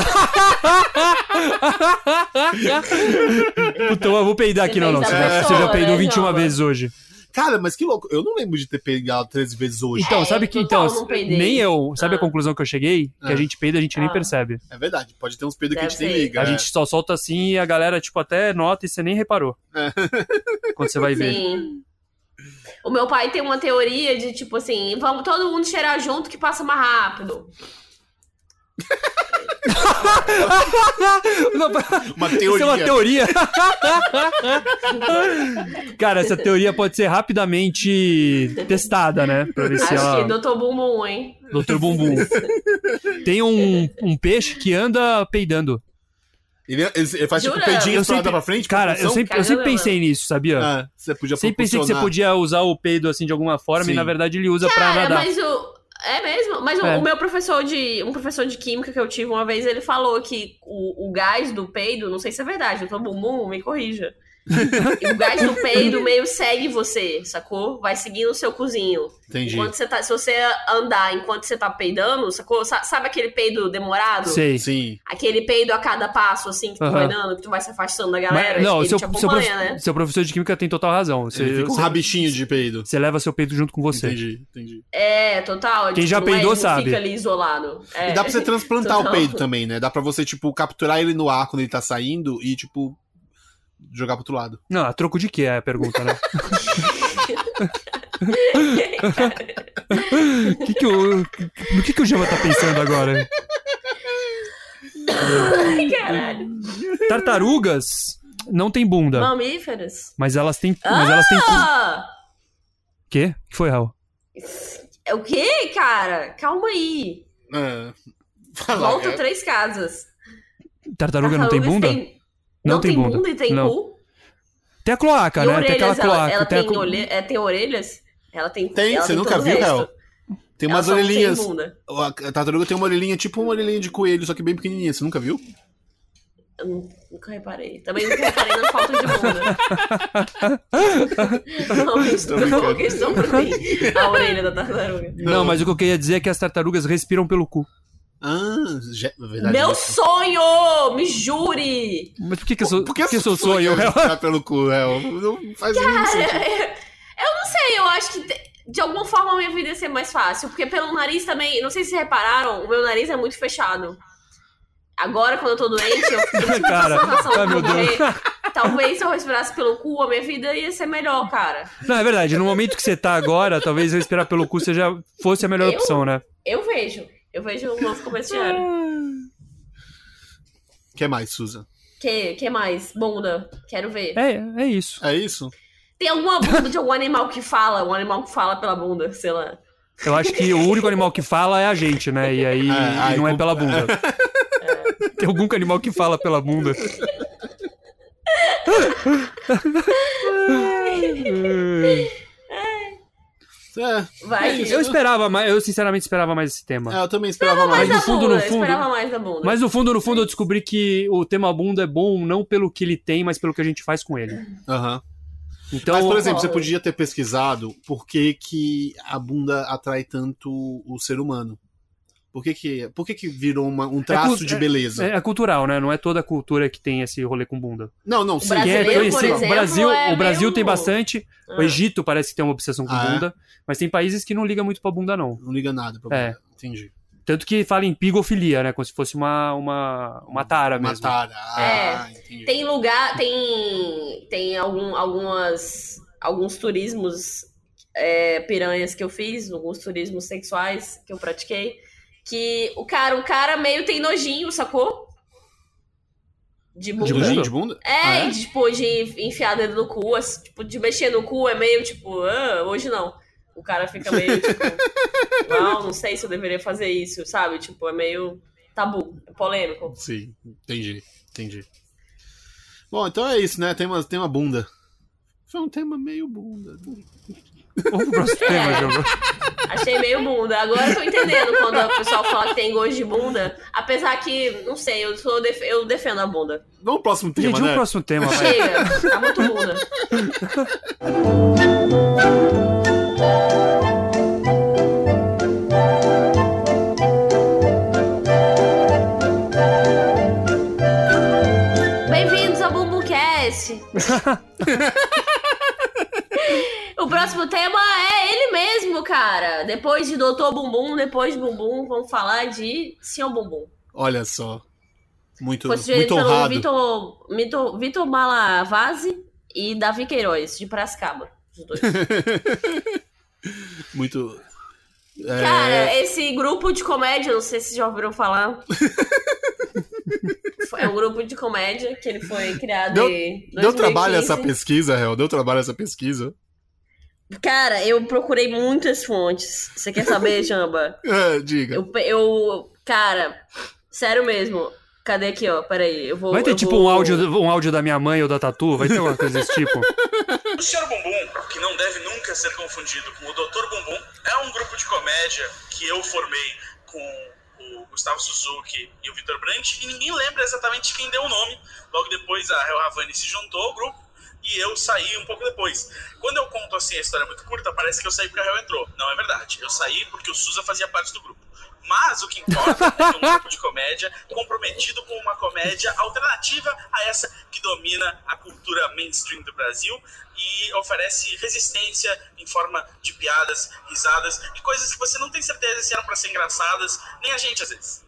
Speaker 3: Então eu vou peidar aqui, não, não. Você,
Speaker 1: Depende da
Speaker 3: já-
Speaker 1: pessoa,
Speaker 3: você já peidou
Speaker 1: né,
Speaker 3: vinte e uma
Speaker 1: Jova?
Speaker 3: vezes hoje.
Speaker 2: Cara, mas que louco. Eu não lembro de ter pegado treze vezes hoje.
Speaker 3: Então,
Speaker 1: É,
Speaker 3: sabe que.
Speaker 1: total,
Speaker 3: Então,
Speaker 1: não peidei.
Speaker 3: nem eu. Sabe a
Speaker 1: Ah.
Speaker 3: conclusão que eu cheguei? Que
Speaker 2: Ah.
Speaker 3: a gente peida, a gente nem
Speaker 1: Ah.
Speaker 3: percebe.
Speaker 2: É verdade. Pode ter uns peidos que a
Speaker 1: Deve
Speaker 2: gente nem
Speaker 1: ser.
Speaker 2: liga.
Speaker 3: A
Speaker 2: é.
Speaker 3: gente só solta assim e a galera, tipo, até nota e você nem reparou. Quando você vai ver.
Speaker 1: Sim. O meu pai tem uma teoria de tipo assim: vamos todo mundo cheirar junto que passa mais rápido.
Speaker 3: Não,
Speaker 2: Uma
Speaker 3: Isso é uma
Speaker 2: teoria.
Speaker 3: teoria. Cara, essa teoria pode ser rapidamente testada, né? Pra ver se
Speaker 1: Acho
Speaker 3: ela...
Speaker 1: que doutor Bumbum, hein?
Speaker 3: doutor Bumbum. Tem um, um peixe que anda peidando.
Speaker 2: Ele, ele- ele faz tipo
Speaker 1: Jura?
Speaker 2: peidinho
Speaker 3: Eu
Speaker 2: pra
Speaker 3: sempre-
Speaker 2: pra frente?
Speaker 3: Cara,
Speaker 2: propulsão?
Speaker 3: eu sempre, eu sempre
Speaker 1: Caramba,
Speaker 3: pensei nisso, sabia?
Speaker 2: Ah, você podia
Speaker 3: Sempre pensei que você
Speaker 2: proporcionar.
Speaker 3: podia usar o peido assim de alguma forma
Speaker 2: Sim.
Speaker 3: e na verdade ele usa pra
Speaker 1: Cara,
Speaker 3: nadar.
Speaker 1: mas o. É mesmo? Mas o,
Speaker 3: É.
Speaker 1: o meu professor de. Um professor de química que eu tive uma vez, ele falou que o, o gás do peido, não sei se é verdade, doutor Bumbum, me corrija. E o gás do peido meio segue você, sacou? Vai seguindo o seu cozinho.
Speaker 2: Entendi.
Speaker 1: Enquanto você tá, se você andar enquanto você tá peidando, sacou? Sabe aquele peido demorado?
Speaker 3: Sei.
Speaker 2: Sim.
Speaker 1: Aquele peido a cada passo, assim, que tu
Speaker 3: Uhum.
Speaker 1: vai dando, que tu vai se afastando da galera.
Speaker 3: Mas, não,
Speaker 1: ele
Speaker 3: seu,
Speaker 1: te
Speaker 3: seu,
Speaker 1: acompanha,
Speaker 3: prof,
Speaker 1: né?
Speaker 3: seu professor de química tem total razão. Você,
Speaker 2: Ele fica um
Speaker 3: você,
Speaker 2: rabichinho de peido.
Speaker 3: você leva seu peito junto com você.
Speaker 2: Entendi, entendi.
Speaker 1: É, total.
Speaker 3: Quem
Speaker 1: tipo,
Speaker 3: já
Speaker 1: não é-
Speaker 3: peidou
Speaker 1: não
Speaker 3: sabe.
Speaker 1: fica ali isolado. É.
Speaker 2: E dá pra você transplantar o
Speaker 1: Total.
Speaker 2: peido também, né? Dá pra você, tipo, capturar ele no ar quando ele tá saindo e, tipo, jogar pro outro lado.
Speaker 3: Não, a troco de quê é a pergunta, né? que que o, no que, que o Jamba tá pensando agora?
Speaker 1: Ai, caralho.
Speaker 3: Tartarugas não tem bunda,
Speaker 1: Mamíferos.
Speaker 3: mas elas têm. Mas elas têm.
Speaker 1: Ah!
Speaker 3: Quê? O que foi, Raul?
Speaker 1: É o quê, cara? Calma aí.
Speaker 2: É. Fala,
Speaker 1: Volta
Speaker 2: é.
Speaker 1: três casas.
Speaker 3: Tartaruga não tem
Speaker 1: Tartarugas
Speaker 3: bunda?
Speaker 1: Tem...
Speaker 3: Não
Speaker 1: Não,
Speaker 3: tem
Speaker 1: tem
Speaker 3: bunda.
Speaker 1: bunda, e tem
Speaker 3: Não.
Speaker 1: cu.
Speaker 3: Tem a cloaca,
Speaker 1: E
Speaker 3: né? Tem aquela
Speaker 1: orelhas, ela,
Speaker 3: cloaca.
Speaker 1: ela
Speaker 3: tem, a
Speaker 1: tem,
Speaker 3: co-
Speaker 1: olhe... é, tem orelhas? Ela tem
Speaker 2: Tem,
Speaker 1: ela
Speaker 2: você
Speaker 1: tem
Speaker 2: nunca
Speaker 1: todo o
Speaker 2: viu,
Speaker 1: resto.
Speaker 2: Hel? Tem
Speaker 1: Ela
Speaker 2: umas
Speaker 1: só não tem
Speaker 2: orelhinhas.
Speaker 1: bunda.
Speaker 2: A tartaruga tem uma orelhinha, tipo uma orelhinha de coelho, só que bem pequenininha. Você nunca viu?
Speaker 1: Eu nu- nunca reparei. Também nunca reparei na falta de bunda. Não, isso
Speaker 2: Tô
Speaker 1: não é uma
Speaker 2: brincando.
Speaker 1: questão pra mim. A orelha da tartaruga.
Speaker 3: Não, mas o que eu queria dizer é que as tartarugas respiram pelo cu.
Speaker 2: Ah, já, verdade.
Speaker 1: Meu
Speaker 2: isso.
Speaker 1: sonho! Me jure!
Speaker 3: Mas por que que eu sou,
Speaker 2: Por
Speaker 3: por que eu sou
Speaker 2: sua
Speaker 3: sonho?
Speaker 2: quer respirar pelo cu, Hel? Não faz nenhum sentido.
Speaker 1: Eu não sei, eu acho que te- de alguma forma a minha vida ia ser mais fácil. Porque pelo nariz também, não sei se repararam, o meu nariz é muito fechado. Agora, quando eu tô doente, eu fico com
Speaker 3: Cara,
Speaker 1: a sensação
Speaker 3: ai,
Speaker 1: de
Speaker 3: meu
Speaker 1: morrer.
Speaker 3: Deus.
Speaker 1: Talvez se eu respirasse pelo cu, a minha vida ia ser melhor, cara.
Speaker 3: Não, é verdade. No momento que você tá agora, talvez respirar pelo cu seja, fosse a melhor
Speaker 1: Eu?
Speaker 3: opção, né?
Speaker 1: Eu vejo. Eu vejo um novo começo de ano.
Speaker 2: O que mais, Susan?
Speaker 1: Que, que mais? Bunda. Quero ver.
Speaker 3: É, é isso.
Speaker 2: É isso?
Speaker 1: Tem alguma bunda de algum animal que fala? Um animal que fala pela bunda, sei lá.
Speaker 3: Eu acho que o único animal que fala é a gente, né? E aí
Speaker 2: É,
Speaker 3: e
Speaker 2: ai,
Speaker 3: não é
Speaker 2: com-
Speaker 3: pela bunda. Tem algum animal que fala pela bunda.
Speaker 2: É.
Speaker 1: Vai.
Speaker 2: É isso,
Speaker 3: Eu
Speaker 2: né?
Speaker 3: esperava mais, eu sinceramente esperava mais esse tema.
Speaker 2: É, eu também esperava
Speaker 1: Mais
Speaker 2: mais.
Speaker 3: no
Speaker 1: da
Speaker 3: fundo,
Speaker 1: bunda,
Speaker 3: no
Speaker 1: eu
Speaker 3: fundo-
Speaker 1: esperava mais da bunda.
Speaker 3: Mas no fundo, no fundo, eu descobri que o tema bunda é bom não pelo que ele tem, mas pelo que a gente faz com ele.
Speaker 2: Aham.
Speaker 3: Então,
Speaker 2: Mas, por exemplo, você
Speaker 1: concordo.
Speaker 2: podia ter pesquisado por que, que a bunda atrai tanto o ser humano. Por que, que, por que, que virou uma- um traço
Speaker 3: cu-
Speaker 2: de beleza?
Speaker 3: é, é cultural, né? Não é toda cultura que tem esse rolê com bunda.
Speaker 2: Não, não, sim.
Speaker 1: brasileiro,
Speaker 3: Quem é
Speaker 1: por
Speaker 3: conhecido-
Speaker 1: exemplo,
Speaker 3: o Brasil,
Speaker 1: é
Speaker 3: o Brasil
Speaker 1: meio-
Speaker 3: tem bastante. O
Speaker 1: Ah.
Speaker 3: Egito parece que tem uma obsessão com
Speaker 2: Ah, é?
Speaker 3: bunda, mas tem países que não ligam muito pra bunda, não.
Speaker 2: Não liga nada pra
Speaker 3: É.
Speaker 2: bunda. Entendi.
Speaker 3: Tanto que fala em pigofilia, né? Como se fosse uma, uma, uma tara mesmo.
Speaker 2: Matar. Ah, entendi.
Speaker 1: Tem lugar, tem, tem algum, algumas, alguns turismos é, piranhas que eu fiz, alguns turismos sexuais que eu pratiquei, que o cara, o cara meio tem nojinho, sacou? De bunda.
Speaker 3: De
Speaker 2: Nojinho
Speaker 3: bunda?
Speaker 2: de bunda?
Speaker 1: É,
Speaker 2: Ah,
Speaker 1: e, tipo, de enfiar dedo no cu, assim, tipo, de mexer no cu é meio tipo, ah, hoje não. O cara fica meio tipo, não, não sei se eu deveria fazer isso, sabe? Tipo, é meio tabu, é polêmico.
Speaker 2: Sim, entendi, entendi. Bom, então é isso, né? Tem uma, tem uma bunda. Foi um tema meio bunda.
Speaker 3: Vamos pro próximo tema, Jamba.
Speaker 1: Achei meio bunda. Agora eu tô entendendo quando o pessoal fala que tem gosto de bunda. Apesar que, não sei, eu, sou def- eu defendo a bunda.
Speaker 2: Vamos pro próximo tema,
Speaker 3: Gente, vamos
Speaker 2: né?
Speaker 3: pro próximo tema, vai.
Speaker 1: Chega, tá muito bunda. Bem-vindos ao BumbuCast. O próximo tema é ele mesmo, cara. Depois de doutor Bumbum, depois de Bumbum, vamos falar de senhor Bumbum.
Speaker 2: Olha só. Muito,
Speaker 1: Foi sugerido
Speaker 2: muito
Speaker 1: pelo
Speaker 2: honrado.
Speaker 1: Vitor, Vitor, Vitor Malavasi e Davi Queiroz, de Piracicaba. Os dois.
Speaker 2: Muito. é,
Speaker 1: Cara, esse grupo de comédia, não sei se já ouviram falar. É um grupo de comédia que ele foi criado
Speaker 2: Deu-
Speaker 1: em
Speaker 2: Deu trabalho essa
Speaker 1: dois mil e quinze.
Speaker 2: pesquisa, Hel? Deu trabalho essa pesquisa?
Speaker 1: Cara, eu procurei muitas fontes. Você quer saber, Jamba?
Speaker 2: É, diga.
Speaker 1: Eu, eu, cara, sério mesmo. Cadê aqui, ó? Peraí, eu vou...
Speaker 3: Vai ter
Speaker 1: eu
Speaker 3: tipo
Speaker 1: vou...
Speaker 3: um áudio, um áudio da minha mãe ou da Tatu? Vai ter alguma coisa desse tipo?
Speaker 4: O senhor Bumbum, que não deve nunca ser confundido com o doutor Bumbum, é um grupo de comédia que eu formei com o Gustavo Suzuki e o Vitor Brandt, e ninguém lembra exatamente quem deu o nome. Logo depois a Hel Havani se juntou ao grupo, e eu saí um pouco depois. Quando eu conto assim a história muito curta, parece que eu saí porque a Hel entrou. Não é verdade. Eu saí porque o Souza fazia parte do grupo. Mas o que importa é que um grupo de comédia comprometido com uma comédia alternativa a essa que domina a cultura mainstream do Brasil e oferece resistência em forma de piadas, risadas e coisas que você não tem certeza se eram pra ser engraçadas, nem a gente às vezes.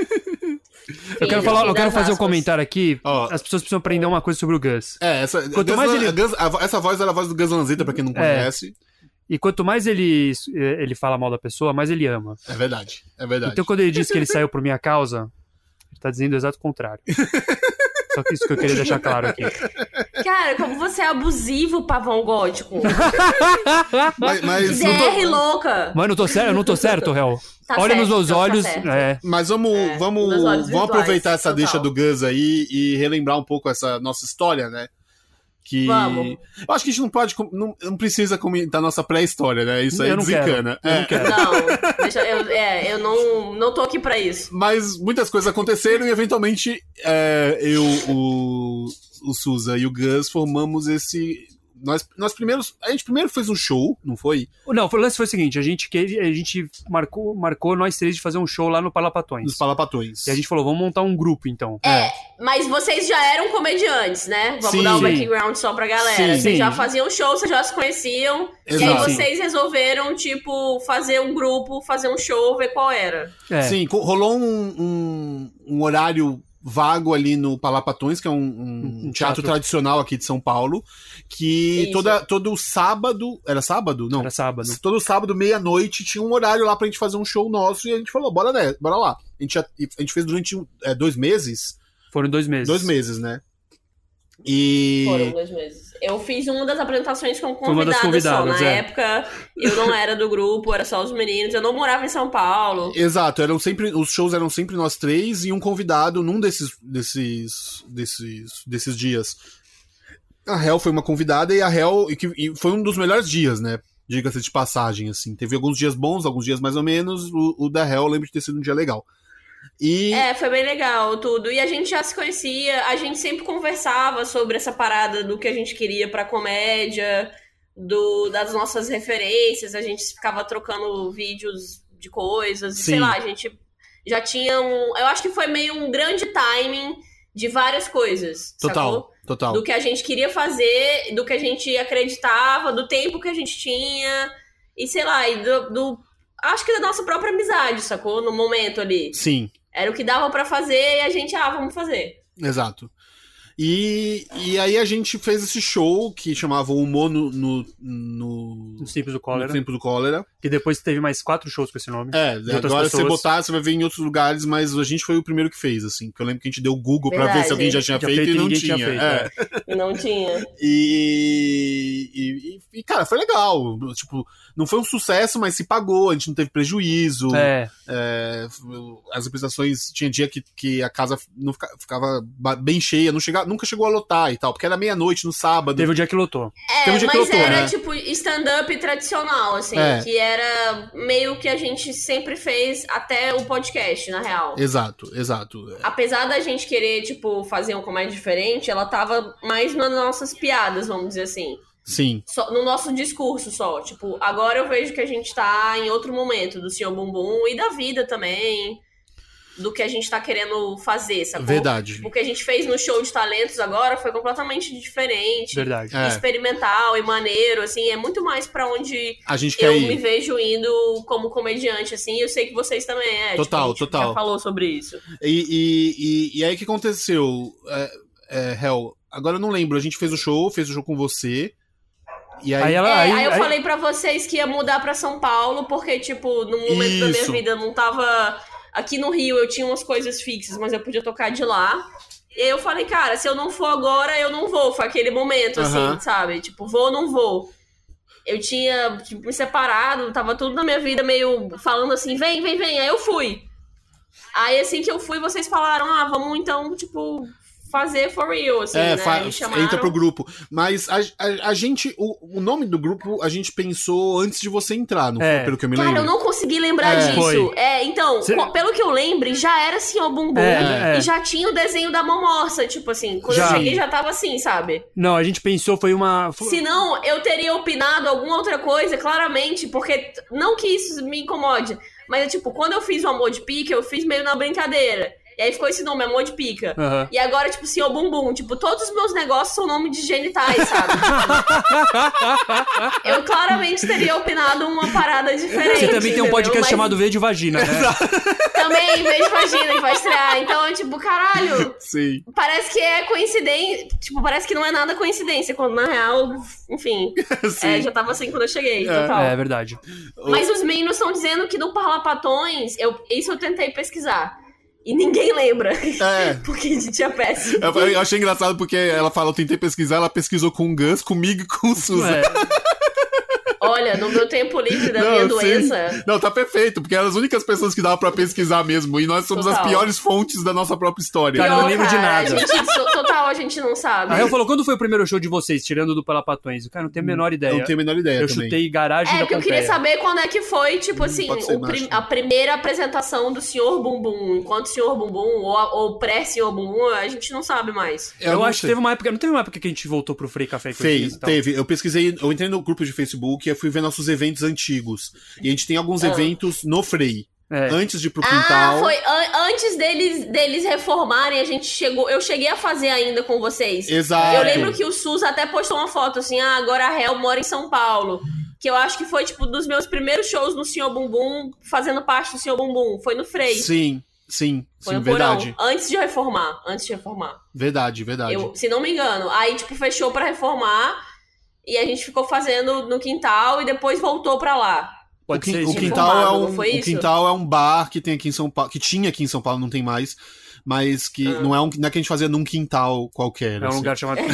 Speaker 3: Eu quero, falar, eu quero fazer um comentário aqui.
Speaker 2: Ó.
Speaker 3: As pessoas precisam aprender uma coisa sobre o Gus.
Speaker 2: É, essa,
Speaker 3: Quanto
Speaker 2: Gus,
Speaker 3: mais ele-
Speaker 2: a Gus- a- essa voz era a voz do Gus Lanzetta, pra quem não conhece.
Speaker 3: E quanto mais ele, ele fala mal da pessoa, mais ele ama.
Speaker 2: É verdade, é verdade.
Speaker 3: Então, quando ele diz que ele saiu por minha causa, ele tá dizendo o exato contrário. Só que isso que eu queria deixar claro aqui.
Speaker 1: Cara, como você é abusivo, pavão gótico.
Speaker 2: Mas, mas,
Speaker 1: Que
Speaker 2: não tô-
Speaker 1: D R louca.
Speaker 3: Mas eu não tô certo, eu não tô certo, Hel.
Speaker 1: Tá
Speaker 3: Olha
Speaker 1: certo,
Speaker 3: nos meus
Speaker 1: não, tá
Speaker 3: olhos.
Speaker 1: certo.
Speaker 3: É,
Speaker 2: mas vamos,
Speaker 1: É,
Speaker 2: vamos,
Speaker 1: dos olhos
Speaker 2: vamos
Speaker 1: virtuais,
Speaker 2: aproveitar essa
Speaker 1: total.
Speaker 2: deixa do Gus aí e relembrar um pouco essa nossa história, né? Que...
Speaker 1: Vamos.
Speaker 2: Eu acho que a gente não pode, com- não, não precisa comentar nossa pré-história, né? Isso aí
Speaker 3: Eu não quero,
Speaker 2: desencana.
Speaker 3: eu
Speaker 2: É.
Speaker 3: não quero.
Speaker 1: Não, deixa, eu, é, eu não, não tô aqui pra isso.
Speaker 2: Mas muitas coisas aconteceram e eventualmente é, eu, o, o Souza e o Gus formamos esse... Nós, nós primeiros... A gente primeiro fez um show, não foi?
Speaker 3: Não, o lance foi o seguinte, a gente, que- a gente marcou, marcou nós três de fazer um show lá no Palapatões.
Speaker 2: Dos Palapatões.
Speaker 3: E a gente falou, vamos montar um grupo, então.
Speaker 1: É, mas vocês já eram comediantes, né? Vamos
Speaker 2: Sim.
Speaker 1: dar o
Speaker 3: Sim.
Speaker 1: background só pra galera.
Speaker 2: Sim.
Speaker 1: Vocês
Speaker 3: Sim.
Speaker 1: já faziam show, vocês já se conheciam. E
Speaker 2: Exato.
Speaker 1: aí vocês resolveram, tipo, fazer um grupo, fazer um show, ver qual era.
Speaker 3: É.
Speaker 2: Sim, co- rolou um, um, um horário vago ali no Palapatões, que é um, um
Speaker 3: Um
Speaker 2: teatro
Speaker 3: teatro.
Speaker 2: tradicional aqui de São Paulo, que
Speaker 1: Isso.
Speaker 2: toda, todo sábado... Era sábado? Não.
Speaker 3: Era sábado.
Speaker 2: Todo sábado, meia-noite, tinha um horário lá pra gente fazer um show nosso e a gente falou, bora, né, bora lá. A gente, já- a gente fez durante é, dois meses.
Speaker 3: Foram dois meses.
Speaker 2: Dois meses, né? E...
Speaker 1: Foram dois meses. Eu fiz uma das apresentações como
Speaker 3: Foi uma das
Speaker 1: convidada só.
Speaker 3: convidadas,
Speaker 1: Na
Speaker 3: é.
Speaker 1: época, eu não era do grupo, era só os meninos. Eu não morava em São Paulo.
Speaker 2: Exato, eram sempre, os shows eram sempre nós três e um convidado num desses, desses, desses, desses dias. A Hel foi uma convidada e a Hel e que- e foi um dos melhores dias, né? Diga-se de passagem, assim. Teve alguns dias bons, alguns dias mais ou menos. O, o da Hel eu lembro de ter sido um dia legal. E
Speaker 1: É, foi bem legal tudo. E a gente já se conhecia, a gente sempre conversava sobre essa parada do que a gente queria pra comédia, do, das nossas referências, a gente ficava trocando vídeos de coisas, e
Speaker 2: Sim.
Speaker 1: sei lá, a gente já tinha um. Eu acho que foi meio um grande timing de várias coisas.
Speaker 2: total,
Speaker 1: Sacou?
Speaker 2: total.
Speaker 1: Do que a gente queria fazer, do que a gente acreditava, do tempo que a gente tinha, e sei lá, e do, do- acho que da nossa própria amizade, sacou? No momento ali.
Speaker 2: Sim.
Speaker 1: Era o que dava pra fazer e a gente, ah, vamos fazer.
Speaker 2: Exato. E, e aí a gente fez esse show que chamava Humor no, no, no,
Speaker 3: Nos tempos do
Speaker 2: no
Speaker 3: cólera.
Speaker 2: Tempo do Cólera.
Speaker 3: Que depois teve mais quatro shows com esse nome.
Speaker 2: É,
Speaker 3: De outras
Speaker 2: agora se você
Speaker 3: pessoas.
Speaker 2: botar, você vai ver em outros lugares, mas a gente foi o primeiro que fez, assim. Porque eu lembro que a gente deu Google pra ver
Speaker 1: Verdade.
Speaker 2: se alguém já tinha
Speaker 3: Já
Speaker 2: feito,
Speaker 3: feito
Speaker 2: e
Speaker 3: e
Speaker 2: não
Speaker 3: ninguém
Speaker 2: tinha.
Speaker 3: tinha feito,
Speaker 2: é.
Speaker 3: é.
Speaker 1: Não tinha.
Speaker 2: E, e, e, cara, foi legal. Tipo, não foi um sucesso, mas se pagou, a gente não teve prejuízo.
Speaker 3: É,
Speaker 2: É, as apresentações, tinha dia que, que a casa não fica- ficava ba- bem cheia, não chegava, nunca chegou a lotar e tal, porque era meia-noite no sábado.
Speaker 3: teve o dia que lotou.
Speaker 1: É,
Speaker 2: Tem um dia que
Speaker 1: mas
Speaker 2: lotou,
Speaker 1: era
Speaker 2: né?
Speaker 1: tipo stand-up tradicional, assim,
Speaker 2: É.
Speaker 1: que era meio que a gente sempre fez até o podcast, na real.
Speaker 2: Exato, exato.
Speaker 1: Apesar da gente querer, tipo, fazer uma comédia diferente, ela tava mais nas nossas piadas, vamos dizer assim.
Speaker 2: Sim,
Speaker 1: Só- no nosso discurso só. Tipo, agora eu vejo que a gente tá em outro momento do senhor Bumbum e da vida também. Do que a gente tá querendo fazer, sacou?
Speaker 2: verdade.
Speaker 1: O que a gente fez no show de talentos agora foi completamente diferente.
Speaker 3: Verdade.
Speaker 2: É.
Speaker 1: Experimental e maneiro, assim. É muito mais pra onde
Speaker 2: A gente quer
Speaker 1: eu
Speaker 2: ir.
Speaker 1: me vejo indo como comediante, assim. Eu sei que vocês também é.
Speaker 2: Total,
Speaker 1: tipo, a gente
Speaker 2: total.
Speaker 1: já falou sobre isso.
Speaker 2: E, e, e, e aí o que aconteceu? É, é, Hel, agora eu não lembro, a gente fez o show, fez o show com você. E aí.
Speaker 3: Aí ela.
Speaker 1: É,
Speaker 3: aí,
Speaker 1: aí eu
Speaker 3: aí-
Speaker 1: falei pra vocês que ia mudar pra São Paulo, porque, tipo, no momento da minha
Speaker 2: Isso.
Speaker 1: vida não tava... Aqui no Rio eu tinha umas coisas fixas, mas eu podia tocar de lá. E eu falei, cara, se eu não for agora, eu não vou. Foi aquele momento, assim,
Speaker 2: Aham.
Speaker 1: sabe? Tipo, vou ou não vou. Eu tinha, tipo, me separado, tava tudo na minha vida meio falando assim, vem, vem, vem. Aí eu fui. Aí assim que eu fui, vocês falaram, ah, vamos então, tipo, fazer for real, assim,
Speaker 2: É,
Speaker 1: né?
Speaker 2: fa-
Speaker 1: Me chamaram.
Speaker 2: entra pro grupo. Mas a, a, a gente, o, o nome do grupo, a gente pensou antes de você entrar, não
Speaker 3: É.
Speaker 2: foi? Pelo que eu me
Speaker 1: Cara,
Speaker 2: lembro.
Speaker 1: eu não consegui lembrar
Speaker 2: É.
Speaker 1: disso.
Speaker 3: Foi.
Speaker 1: É, então,
Speaker 3: Cê-
Speaker 1: co- pelo que eu lembre, já era senhor Bumbum.
Speaker 3: É, é.
Speaker 1: E já tinha o desenho da Momorça, tipo assim. Quando
Speaker 3: Já.
Speaker 1: eu cheguei, já tava assim, sabe?
Speaker 3: Não, a gente pensou, foi uma... foi-
Speaker 1: Se não, eu teria opinado alguma outra coisa, claramente, porque não que isso me incomode, mas, tipo, quando eu fiz o Amor de Pica, eu fiz meio na brincadeira. E aí ficou esse nome, Amor de Pica.
Speaker 3: Aham.
Speaker 1: E agora, tipo, senhor Bumbum. Tipo, todos os meus negócios são nome de genitais, sabe? Eu claramente teria opinado uma parada diferente.
Speaker 3: Você também tem um
Speaker 1: entendeu?
Speaker 3: podcast
Speaker 1: Mas
Speaker 3: chamado V de Vagina, né?
Speaker 1: também, vejo Vagina, que vai estrear. Então, é tipo, caralho,
Speaker 2: Sim.
Speaker 1: parece que é coincidência. Tipo, parece que não é nada coincidência, quando na real, enfim,
Speaker 2: Sim.
Speaker 1: é, já tava assim quando eu cheguei,
Speaker 2: É.
Speaker 1: total.
Speaker 3: É verdade.
Speaker 1: Mas os meninos estão dizendo que do Parlapatões, eu, isso eu tentei pesquisar. E ninguém lembra.
Speaker 2: É.
Speaker 1: Porque a gente é péssimo.
Speaker 2: Eu, eu achei engraçado porque ela fala, eu tentei pesquisar, ela pesquisou com o Gus, comigo e com o Susan.
Speaker 3: É.
Speaker 1: Olha, no meu tempo livre da
Speaker 2: Não,
Speaker 1: minha
Speaker 2: sim.
Speaker 1: doença.
Speaker 2: Não, tá perfeito, porque eram as únicas pessoas que dava pra pesquisar mesmo. E nós somos
Speaker 1: Total.
Speaker 2: as piores fontes da nossa própria história.
Speaker 3: Cara, eu não
Speaker 1: Pior,
Speaker 3: lembro de
Speaker 1: cara,
Speaker 3: nada.
Speaker 1: A gente, so- total, a gente não sabe.
Speaker 3: A Real falou, quando foi o primeiro show de vocês, tirando do Palapatões? Cara, não tenho a menor ideia.
Speaker 2: Eu não tenho a menor ideia
Speaker 3: Eu
Speaker 2: também.
Speaker 3: chutei garagem
Speaker 1: É,
Speaker 3: da
Speaker 1: que eu queria
Speaker 3: Pompeia.
Speaker 1: saber quando é que foi, tipo assim,
Speaker 2: pode ser
Speaker 1: o prim-
Speaker 2: macho.
Speaker 1: a primeira apresentação do senhor Bumbum. Enquanto senhor Bumbum, ou, a- ou pré-senhor Bumbum, a gente não sabe mais.
Speaker 3: Eu,
Speaker 2: não
Speaker 3: acho que
Speaker 2: sei.
Speaker 3: teve uma época... Não teve uma época que a gente voltou pro Frei Café? que eu
Speaker 2: Fez,
Speaker 3: fiz e tal?
Speaker 2: teve. Eu pesquisei, eu entrei no grupo de Facebook e eu fui ver nossos eventos antigos. E a gente tem alguns
Speaker 1: Ah.
Speaker 2: eventos no Frei.
Speaker 3: É.
Speaker 2: Antes de ir pro
Speaker 1: Ah,
Speaker 2: quintal.
Speaker 1: foi an- antes deles, deles reformarem, a gente chegou. Eu cheguei a fazer ainda com vocês.
Speaker 2: Exato.
Speaker 1: Eu lembro que o Sus até postou uma foto assim, ah, agora a Hel mora em São Paulo. Que eu acho que foi, tipo, dos meus primeiros shows no senhor Bumbum, fazendo parte do senhor Bumbum. Foi no Frei.
Speaker 2: Sim, sim,
Speaker 1: Foi
Speaker 2: sim,
Speaker 1: no Porão.
Speaker 2: verdade.
Speaker 1: Antes de reformar. Antes de reformar.
Speaker 2: Verdade, verdade.
Speaker 1: Eu, se não me engano. Aí, tipo, fechou pra reformar. E a gente ficou fazendo no quintal e depois voltou pra lá.
Speaker 2: O,
Speaker 3: Pode
Speaker 2: quin-
Speaker 3: ser
Speaker 2: o
Speaker 3: isso.
Speaker 2: quintal é
Speaker 1: Reformado,
Speaker 2: um,
Speaker 1: não foi
Speaker 2: o
Speaker 1: isso?
Speaker 2: quintal é um bar que tem aqui em São Paulo, que tinha aqui em São Paulo, não tem mais, mas que
Speaker 1: Ah.
Speaker 2: não é um, não é que a gente fazia num quintal qualquer.
Speaker 3: É um
Speaker 2: assim.
Speaker 3: lugar chamado...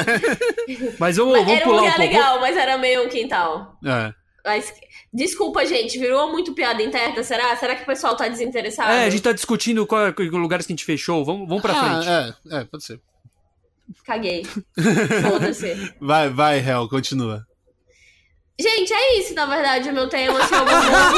Speaker 3: Mas vamos,
Speaker 1: Mas
Speaker 3: vamos
Speaker 1: era um
Speaker 3: pular um
Speaker 1: lugar
Speaker 3: pouco.
Speaker 1: legal, mas era meio um quintal.
Speaker 2: É.
Speaker 1: Mas, desculpa, gente, virou muito piada interna, será? Será que o pessoal tá desinteressado?
Speaker 3: É, a gente tá discutindo qual, qual lugares que a gente fechou. Vamos, vamos pra frente.
Speaker 2: Ah, é, é, pode ser.
Speaker 1: Caguei. Foda-se.
Speaker 2: Vai, vai, Hel, continua.
Speaker 1: Gente, é isso, na verdade, o meu tema. Assim, algum...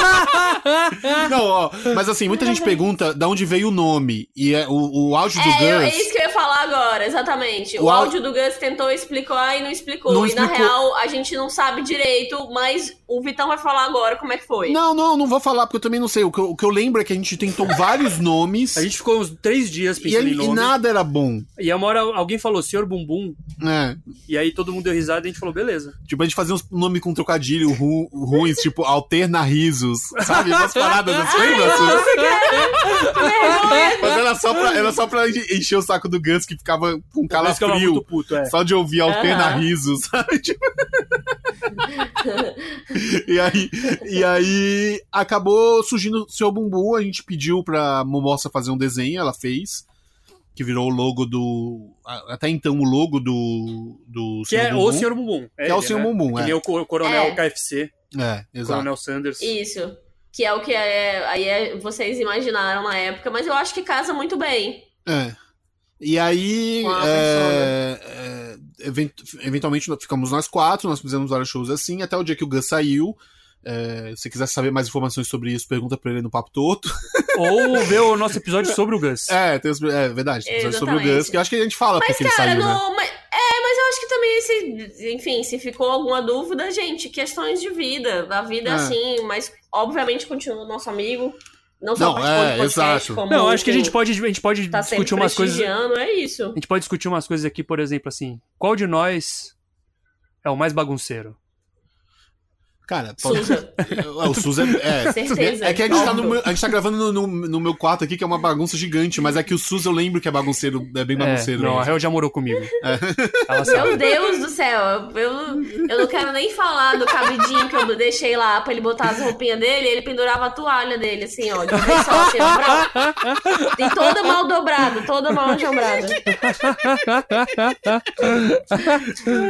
Speaker 2: Não, ó, mas assim, muita gente pergunta de onde veio o nome. E é, o, o áudio do
Speaker 1: É, eu- é
Speaker 2: Gus.
Speaker 1: isso que eu ia falar agora, exatamente. O,
Speaker 2: O au-
Speaker 1: áudio do Gus tentou explicar e não explicou.
Speaker 2: Não
Speaker 1: e na
Speaker 2: explicou.
Speaker 1: real, a gente não sabe direito, mas o Vitão vai falar agora como é que foi.
Speaker 2: Não, não, não vou falar, porque eu também não sei. O que eu, o que eu lembro é que a gente tentou vários nomes.
Speaker 3: A gente ficou uns três dias
Speaker 2: e,
Speaker 3: pensando
Speaker 2: aí-
Speaker 3: em
Speaker 2: e
Speaker 3: nome.
Speaker 2: nada era bom.
Speaker 3: E a uma hora alguém falou, senhor Bumbum.
Speaker 2: É.
Speaker 3: E aí todo mundo deu risada e a gente falou, beleza.
Speaker 2: Tipo, a gente fazia uns nome com trocadilho ru, ruins, tipo Alterna Risos, sabe? Umas paradas assim, lembra? Mas era só, pra, era só pra encher o saco do Gus, que ficava com
Speaker 3: Por isso que eu tava muito
Speaker 2: calafrio.
Speaker 3: puto, é.
Speaker 2: Só de ouvir Alterna
Speaker 1: Aham.
Speaker 2: Risos, sabe? Tipo... e, aí, e aí acabou surgindo o seu Bumbum, a gente pediu pra Momossa fazer um desenho, ela fez. Que virou o logo do. Até então, o logo do. do
Speaker 3: Que é
Speaker 2: Senhor Bumbum.
Speaker 3: o senhor Bumbum.
Speaker 2: Que é o Senhor Bumbum,
Speaker 3: Que
Speaker 2: é.
Speaker 3: nem o co- Coronel
Speaker 1: É.
Speaker 3: K F C,
Speaker 2: É, exato.
Speaker 3: Coronel Sanders.
Speaker 1: Isso. Que é o que é, aí é- vocês imaginaram na época, mas eu acho que casa muito bem.
Speaker 2: É. E aí,
Speaker 1: Com a
Speaker 2: é, é, event- eventualmente nós- ficamos nós quatro, nós fizemos vários shows assim, até o dia que o Gus saiu. É, se quiser saber mais informações sobre isso, pergunta pra ele no Papo Toto.
Speaker 3: Ou ver o nosso episódio sobre o Gus.
Speaker 2: É, tem os, é verdade, tem episódio sobre o
Speaker 1: Exatamente.
Speaker 2: Gus, que eu acho que a gente fala
Speaker 1: Mas,
Speaker 2: porque ele
Speaker 1: cara,
Speaker 2: saiu, né?
Speaker 1: não. Mas, é, mas eu acho que também, se, enfim, se ficou alguma dúvida, gente, questões de vida. A vida é
Speaker 2: É.
Speaker 1: assim, mas obviamente continua nosso amigo. Não só
Speaker 2: Não,
Speaker 1: participou
Speaker 2: é,
Speaker 1: do podcast,
Speaker 2: exato.
Speaker 1: como
Speaker 3: Não, acho que a
Speaker 1: quem
Speaker 3: gente pode, a gente pode
Speaker 1: tá sempre
Speaker 3: discutir umas coisas. A
Speaker 1: prestigiando, é isso.
Speaker 3: gente pode discutir umas coisas aqui, por exemplo, assim. Qual de nós é o mais bagunceiro?
Speaker 2: Cara, pode-
Speaker 1: Suza,
Speaker 2: É, o Suza é, é.
Speaker 1: certeza.
Speaker 2: É que a gente, tá no,
Speaker 1: óbvio.
Speaker 2: meu- a gente tá gravando no, no, no meu quarto aqui, que é uma bagunça gigante, mas é que o Suza eu lembro que é bagunceiro, é bem
Speaker 3: É,
Speaker 2: bagunceiro.
Speaker 3: não, a
Speaker 2: mesmo.
Speaker 3: Hel já morou comigo. Ela sabe.
Speaker 1: Meu Deus do céu, eu, eu, eu não quero nem falar do cabidinho que eu deixei lá pra ele botar as roupinhas dele, ele pendurava a toalha dele, assim, ó, de vez só, assim, ó, branco. E toda mal dobrada, toda mal ajambrada.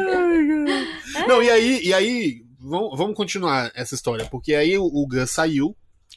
Speaker 2: Não, e aí, e aí vamos, vamos continuar essa história, porque aí o, o Gus saiu,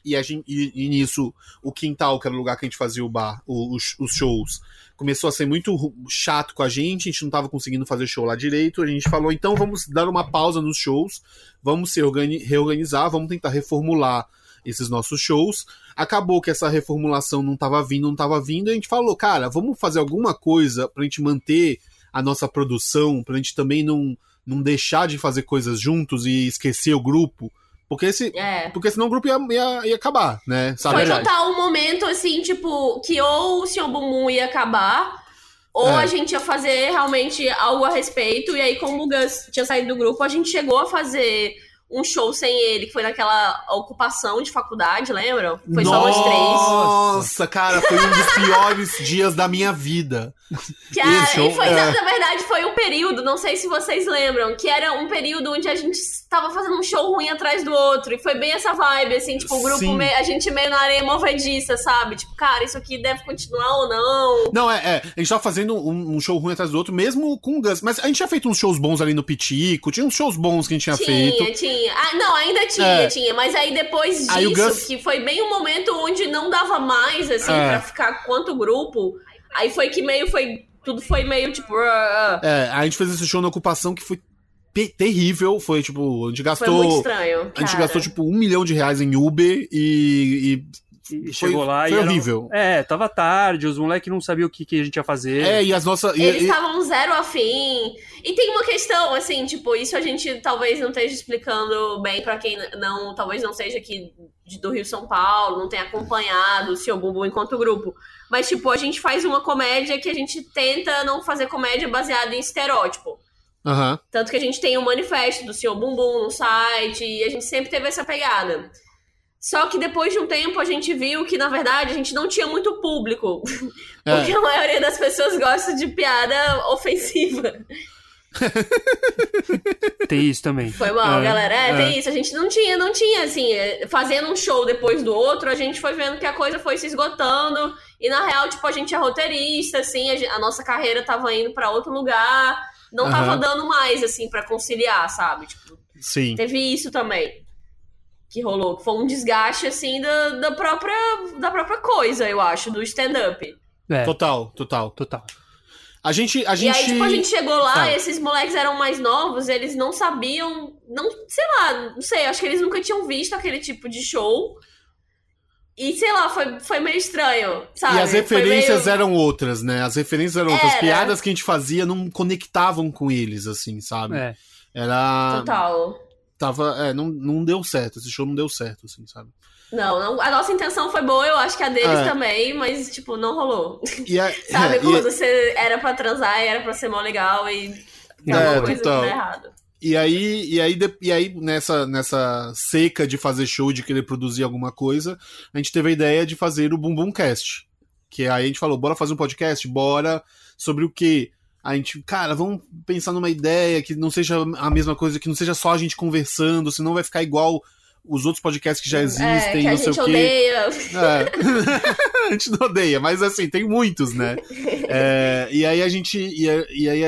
Speaker 2: e, a gente, e, e nisso o quintal, que era o lugar que a gente fazia o bar, os, os shows, começou a ser muito chato com a gente, a gente não tava conseguindo fazer show lá direito, a gente falou, então vamos dar uma pausa nos shows, vamos se organi- reorganizar, vamos tentar reformular esses nossos shows. Acabou que essa reformulação não tava vindo, não tava vindo, e a gente falou, cara, vamos fazer alguma coisa pra gente manter a nossa produção, pra gente também não, não deixar de fazer coisas juntos e esquecer o grupo. Porque, esse,
Speaker 1: É.
Speaker 2: porque senão o grupo ia, ia, ia acabar, né? Sabe?
Speaker 1: Foi
Speaker 3: verdade.
Speaker 1: total um momento, assim, tipo, que ou o senhor Bumbum ia acabar, ou
Speaker 2: É.
Speaker 1: a gente ia fazer realmente algo a respeito. E aí, como o Gus tinha saído do grupo, a gente chegou a fazer um show sem ele, que foi naquela ocupação de faculdade, lembram? Foi só nós três.
Speaker 2: Nossa, cara, foi um dos piores dias da minha vida.
Speaker 1: Cara,
Speaker 2: Esse show,
Speaker 1: e foi,
Speaker 2: é.
Speaker 1: na, na verdade, foi um período, não sei se vocês lembram, que era um período onde a gente tava fazendo um show ruim atrás do outro. E foi bem essa vibe, assim, tipo, o grupo,
Speaker 2: Sim.
Speaker 1: me- a gente meio na areia movediça, sabe? Tipo, cara, isso aqui deve continuar ou não?
Speaker 2: Não, é, é, a gente tava fazendo um, um show ruim atrás do outro, mesmo com o Gus. Mas a gente tinha feito uns shows bons ali no Pitico, tinha uns shows bons que a gente tinha, feito.
Speaker 1: Tinha, tinha. Ah, não, ainda tinha,
Speaker 2: É.
Speaker 1: tinha. Mas aí depois disso,
Speaker 2: Aí o Gus-
Speaker 1: que foi bem um momento onde não dava mais, assim,
Speaker 2: É.
Speaker 1: pra ficar quanto grupo. Aí foi que meio foi. Tudo foi meio tipo. ah, ah.
Speaker 2: É, a gente fez esse show na ocupação que foi pe- terrível. Foi tipo, a gente
Speaker 1: Foi
Speaker 2: gastou.
Speaker 1: muito estranho.
Speaker 2: A gente
Speaker 1: cara.
Speaker 2: gastou tipo um milhão de reais em Uber e.
Speaker 3: E
Speaker 2: e
Speaker 3: chegou
Speaker 2: foi,
Speaker 3: lá
Speaker 2: foi
Speaker 3: e era-
Speaker 2: horrível.
Speaker 3: É, tava tarde, os moleques não sabiam o que, que a gente ia fazer.
Speaker 2: É, e as nossas. e-
Speaker 1: Eles
Speaker 2: e-
Speaker 1: estavam zero afim. E tem uma questão, assim, tipo, isso a gente talvez não esteja explicando bem pra quem não, talvez não seja aqui de- do Rio São Paulo, não tenha acompanhado o Seu Bumbum enquanto grupo. Mas, tipo, a gente faz uma comédia que a gente tenta não fazer comédia baseada em estereótipo.
Speaker 2: Aham.
Speaker 1: Tanto que a gente tem um manifesto do Senhor Bumbum no site, e a gente sempre teve essa pegada. Só que depois de um tempo a gente viu que, na verdade, a gente não tinha muito público.
Speaker 2: É.
Speaker 1: Porque a maioria das pessoas gosta de piada ofensiva.
Speaker 3: Tem isso também.
Speaker 1: Foi mal,
Speaker 3: É,
Speaker 1: galera. É,
Speaker 3: é.
Speaker 1: tem isso. A gente não tinha, não tinha, assim, é, fazendo um show depois do outro, a gente foi vendo que a coisa foi se esgotando. E, na real, tipo, a gente é roteirista, assim, a, gen- a nossa carreira tava indo pra outro lugar. Não tava
Speaker 2: Aham.
Speaker 1: dando mais, assim, pra conciliar, sabe? Tipo,
Speaker 2: Sim.
Speaker 1: teve isso também que rolou, que foi um desgaste, assim, da, da, própria, da própria coisa, eu acho, do stand-up.
Speaker 3: É,
Speaker 2: Total, total.
Speaker 3: total.
Speaker 2: A gente. A
Speaker 1: E
Speaker 2: gente...
Speaker 1: aí, tipo, a gente chegou lá,
Speaker 2: Ah.
Speaker 1: esses moleques eram mais novos, eles não sabiam, não, sei lá, não sei, acho que eles nunca tinham visto aquele tipo de show. E, sei lá, foi, foi meio estranho, sabe?
Speaker 2: E as
Speaker 1: Foi
Speaker 2: referências
Speaker 1: meio-
Speaker 2: eram outras, né? As referências eram outras. As
Speaker 1: Era.
Speaker 2: piadas que a gente fazia não conectavam com eles, assim, sabe?
Speaker 3: É.
Speaker 2: Era.
Speaker 1: Total.
Speaker 2: Tava. É, não, não deu certo. Esse show não deu certo, assim, sabe?
Speaker 1: Não, não, a nossa intenção foi boa, eu acho que a deles
Speaker 2: É.
Speaker 1: também, mas, tipo, não rolou.
Speaker 2: E a,
Speaker 1: Sabe,
Speaker 2: é,
Speaker 1: quando
Speaker 2: e,
Speaker 1: você era pra transar e era pra ser mó legal e
Speaker 2: É,
Speaker 1: alguma coisa
Speaker 2: total.
Speaker 1: deu errado.
Speaker 2: e aí, e aí, de- e aí nessa, nessa seca de fazer show, de querer produzir alguma coisa, a gente teve a ideia de fazer o Bumbum Cast. Que aí a gente falou, bora fazer um podcast? Bora. Sobre o quê? A gente, cara, vamos pensar numa ideia que não seja a mesma coisa, que não seja só a gente conversando, senão vai ficar igual os outros podcasts que já
Speaker 1: É,
Speaker 2: existem,
Speaker 1: que a
Speaker 2: não sei
Speaker 1: gente
Speaker 2: o quê.
Speaker 1: odeia.
Speaker 2: É. A gente não odeia, mas assim, tem muitos, né? É, e aí a gente. E, a- e aí a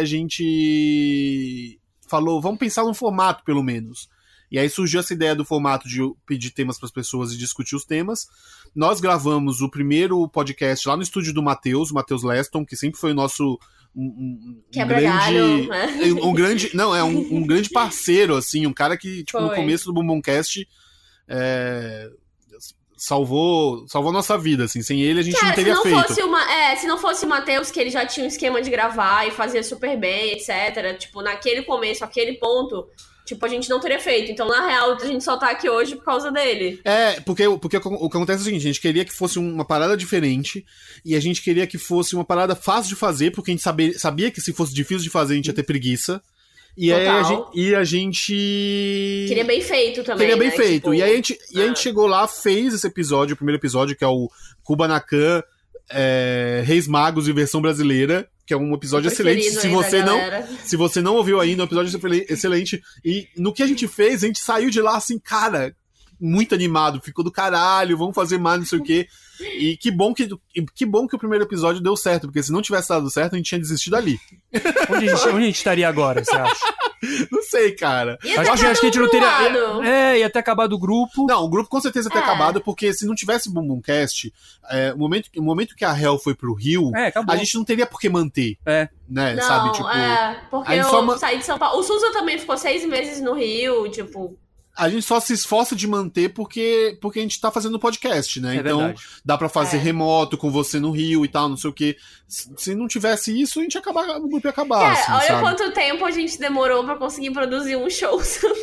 Speaker 2: gente falou, vamos pensar num formato, pelo menos. E aí surgiu essa ideia do formato de pedir temas para as pessoas e discutir os temas. Nós gravamos o primeiro podcast lá no estúdio do Matheus, o Matheus Leston, que sempre foi o nosso. Um, um, um
Speaker 1: Quebra
Speaker 2: grande.
Speaker 1: galho, né?
Speaker 2: Um grande. Não, é um, um grande parceiro, assim, um cara que, tipo, no
Speaker 1: Foi.
Speaker 2: começo do Bumbumcast. É, salvou, salvou a nossa vida, assim. Sem ele a gente
Speaker 1: Cara,
Speaker 2: não
Speaker 1: se
Speaker 2: teria
Speaker 1: não
Speaker 2: feito.
Speaker 1: fosse uma, é, se não fosse o Matheus, que ele já tinha um esquema de gravar e fazia super bem, etcétera. Tipo, naquele começo, aquele ponto, tipo, a gente não teria feito. Então, na real, a gente só tá aqui hoje por causa dele.
Speaker 2: É, porque, porque o que acontece é o seguinte, a gente queria que fosse uma parada diferente e a gente queria que fosse uma parada fácil de fazer, porque a gente sabia, sabia que se fosse difícil de fazer, a gente ia ter preguiça. E aí a gente,
Speaker 1: Total.
Speaker 2: e a gente...
Speaker 1: Queria bem feito também,
Speaker 2: Queria bem
Speaker 1: né?
Speaker 2: feito.
Speaker 1: Tipo,
Speaker 2: E aí a gente, e a gente
Speaker 1: ah.
Speaker 2: chegou lá, fez esse episódio, o primeiro episódio, que é o Kubanacan, é, Reis Magos e versão brasileira, que é um episódio excelente.
Speaker 1: preferido
Speaker 2: Se
Speaker 1: aí da
Speaker 2: você não,
Speaker 1: galera.
Speaker 2: se você não ouviu ainda, o episódio é excelente. E no que a gente fez, a gente saiu de lá assim, cara, muito animado, ficou do caralho, vamos fazer mais, não sei o quê. E que bom que, que bom que o primeiro episódio deu certo, porque se não tivesse dado certo, a gente tinha desistido ali.
Speaker 3: Onde a gente, onde a gente estaria agora, você acha?
Speaker 2: Não sei, cara.
Speaker 1: Ia
Speaker 3: Acho,
Speaker 1: ter
Speaker 3: acho que a gente não
Speaker 1: cada um pro
Speaker 3: teria.
Speaker 1: lado.
Speaker 3: É, ia ter acabado o grupo.
Speaker 2: Não, o grupo com certeza ia ter
Speaker 1: É.
Speaker 2: acabado, porque se não tivesse Bumbumcast, é, o, momento, o momento que a Hel foi pro Rio,
Speaker 3: É, acabou.
Speaker 2: a gente não teria por que manter.
Speaker 3: É.
Speaker 2: Né,
Speaker 1: Não,
Speaker 2: sabe? Tipo,
Speaker 1: é, porque
Speaker 2: a gente
Speaker 1: eu
Speaker 2: só ma-
Speaker 1: saí de São Paulo. O Suza também ficou seis meses no Rio, tipo...
Speaker 2: a gente só se esforça de manter porque, porque a gente tá fazendo podcast, né?
Speaker 3: É
Speaker 2: então
Speaker 3: verdade.
Speaker 2: dá pra fazer
Speaker 1: É.
Speaker 2: remoto com você no Rio e tal, não sei o quê. Se se não tivesse isso, a gente ia acabar, o grupo ia acabar,
Speaker 1: Cara,
Speaker 2: assim,
Speaker 1: olha
Speaker 2: sabe?
Speaker 1: quanto tempo a gente demorou pra conseguir produzir um show.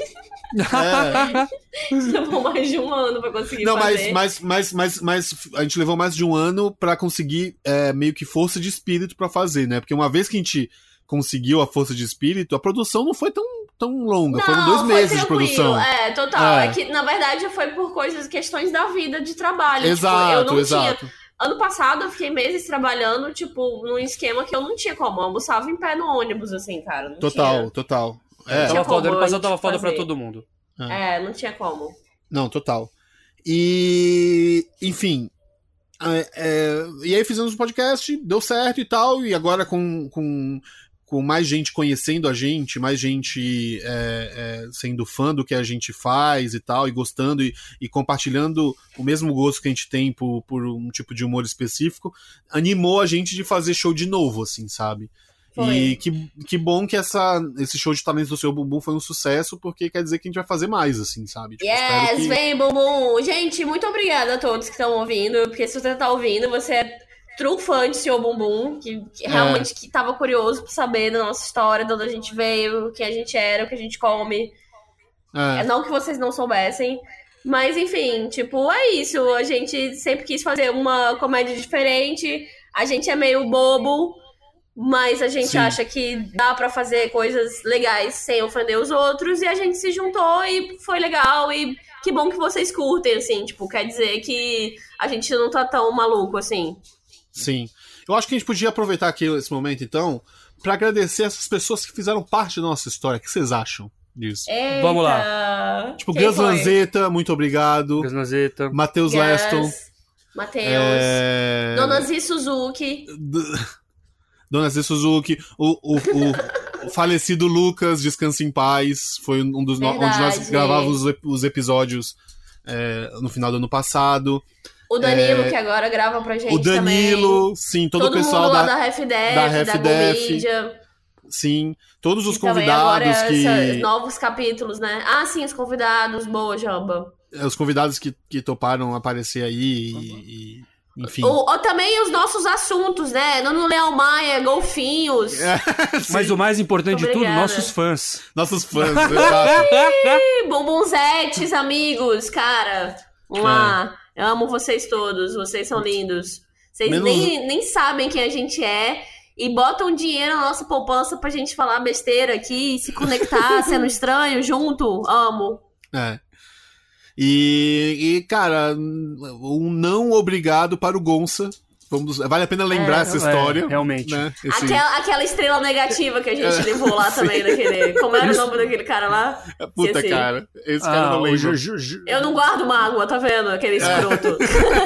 Speaker 2: É.
Speaker 1: Levou mais de um ano pra conseguir
Speaker 2: Não,
Speaker 1: fazer.
Speaker 2: mas, mas, mas, mas, mas a gente levou mais de um ano pra conseguir é, meio que força de espírito pra fazer, né? Porque uma vez que a gente conseguiu a força de espírito, a produção não foi tão, tão longa.
Speaker 1: Não,
Speaker 2: Foram dois
Speaker 1: foi
Speaker 2: meses de
Speaker 1: tranquilo.
Speaker 2: produção.
Speaker 1: É, total.
Speaker 2: É.
Speaker 1: É. que, na verdade, foi por coisas, questões da vida, de trabalho.
Speaker 2: Exato,
Speaker 1: tipo, eu não
Speaker 2: exato.
Speaker 1: tinha... Ano passado, eu fiquei meses trabalhando, tipo, num esquema que eu não tinha como. Eu almoçava em pé no ônibus, assim, cara. Não
Speaker 2: Total,
Speaker 1: tinha.
Speaker 2: total. É.
Speaker 1: Tinha
Speaker 3: Tava foda.
Speaker 1: como
Speaker 3: Ano
Speaker 1: a
Speaker 3: passado
Speaker 1: gente
Speaker 3: tava foda pra
Speaker 1: fazer.
Speaker 3: todo mundo.
Speaker 1: É, não tinha como.
Speaker 2: Não, total. E, enfim. É, é, e aí fizemos um podcast, deu certo e tal, e agora com, com, com mais gente conhecendo a gente, mais gente é, é, sendo fã do que a gente faz e tal, e gostando e, e compartilhando o mesmo gosto que a gente tem por, por um tipo de humor específico, animou a gente de fazer show de novo, assim, sabe?
Speaker 1: Foi.
Speaker 2: E que, que bom que essa, esse show de talentos do Seu Bumbum foi um sucesso, porque quer dizer que a gente vai fazer mais, assim, sabe? Tipo, espero
Speaker 1: Yes,
Speaker 2: que...
Speaker 1: vem, bumbum! Gente, muito obrigada a todos que estão ouvindo, porque se você tá ouvindo, você é true fã de Senhor Bumbum, que, que
Speaker 2: É.
Speaker 1: realmente que tava curioso pra saber da nossa história, de onde a gente veio, quem a gente era, o que a gente come.
Speaker 2: É.
Speaker 1: É, não que vocês não soubessem. Mas, enfim, tipo, é isso. A gente sempre quis fazer uma comédia diferente. A gente é meio bobo, mas a gente
Speaker 2: Sim.
Speaker 1: acha que dá pra fazer coisas legais sem ofender os outros. E a gente se juntou e foi legal. E que bom que vocês curtem, assim. Tipo, quer dizer que a gente não tá tão maluco, assim.
Speaker 2: Sim. Eu acho que a gente podia aproveitar aqui esse momento, então, pra agradecer essas pessoas que fizeram parte da nossa história. O que vocês acham disso?
Speaker 1: Eita.
Speaker 3: Vamos
Speaker 1: lá.
Speaker 2: Tipo, Gus Lanzetta, muito obrigado.
Speaker 3: Gasnazeta.
Speaker 2: Matheus Leston.
Speaker 1: Matheus.
Speaker 2: É...
Speaker 1: Dona Zi Suzuki.
Speaker 2: D- Dona Zé Suzuki, o, o, o, o falecido Lucas, descanse em paz, foi um dos no... onde nós
Speaker 1: Verdade.
Speaker 2: gravávamos os, ep- os episódios é, no final do ano passado.
Speaker 1: O Danilo,
Speaker 2: É,
Speaker 1: que agora grava pra gente
Speaker 2: o Danilo,
Speaker 1: também.
Speaker 2: sim, todo,
Speaker 1: Todo
Speaker 2: o pessoal
Speaker 1: mundo lá
Speaker 2: da,
Speaker 1: da RefDef,
Speaker 2: da
Speaker 1: da,
Speaker 2: RefDef.
Speaker 1: GoMedia.
Speaker 2: sim, todos os
Speaker 1: E também agora
Speaker 2: convidados que
Speaker 1: esses novos capítulos, né? Ah, sim, os convidados. Boa, Jamba.
Speaker 2: os convidados que, que toparam aparecer aí e, e- enfim.
Speaker 1: Ou, ou também os nossos assuntos, né? Nuno Leal Maia, golfinhos.
Speaker 2: É,
Speaker 3: Mas o mais importante de tudo,
Speaker 1: Obrigada.
Speaker 3: nossos fãs.
Speaker 2: nossos fãs, exato.
Speaker 1: Ih, Bumbunzetes, amigos, cara. Vamos lá. Eu amo vocês todos. Vocês são lindos. Vocês
Speaker 2: Menos-
Speaker 1: nem, nem sabem quem a gente é. E botam dinheiro na nossa poupança pra gente falar besteira aqui, se conectar, sendo estranho, junto. Amo.
Speaker 2: É. E, e, cara, um não obrigado para o Gonça. Vamos, vale a pena lembrar
Speaker 1: É,
Speaker 2: essa
Speaker 3: é,
Speaker 2: história.
Speaker 3: realmente.
Speaker 2: Né? Esse-
Speaker 1: Aquela, aquela estrela negativa que a gente levou lá também, naquele. Como era o nome daquele cara lá?
Speaker 2: Puta,
Speaker 1: Esqueci.
Speaker 2: cara. Esse cara
Speaker 3: Ah,
Speaker 2: não
Speaker 3: o
Speaker 2: lembra.
Speaker 3: Ju- Ju- Ju-
Speaker 1: Eu não guardo mágoa, tá vendo? Aquele escroto.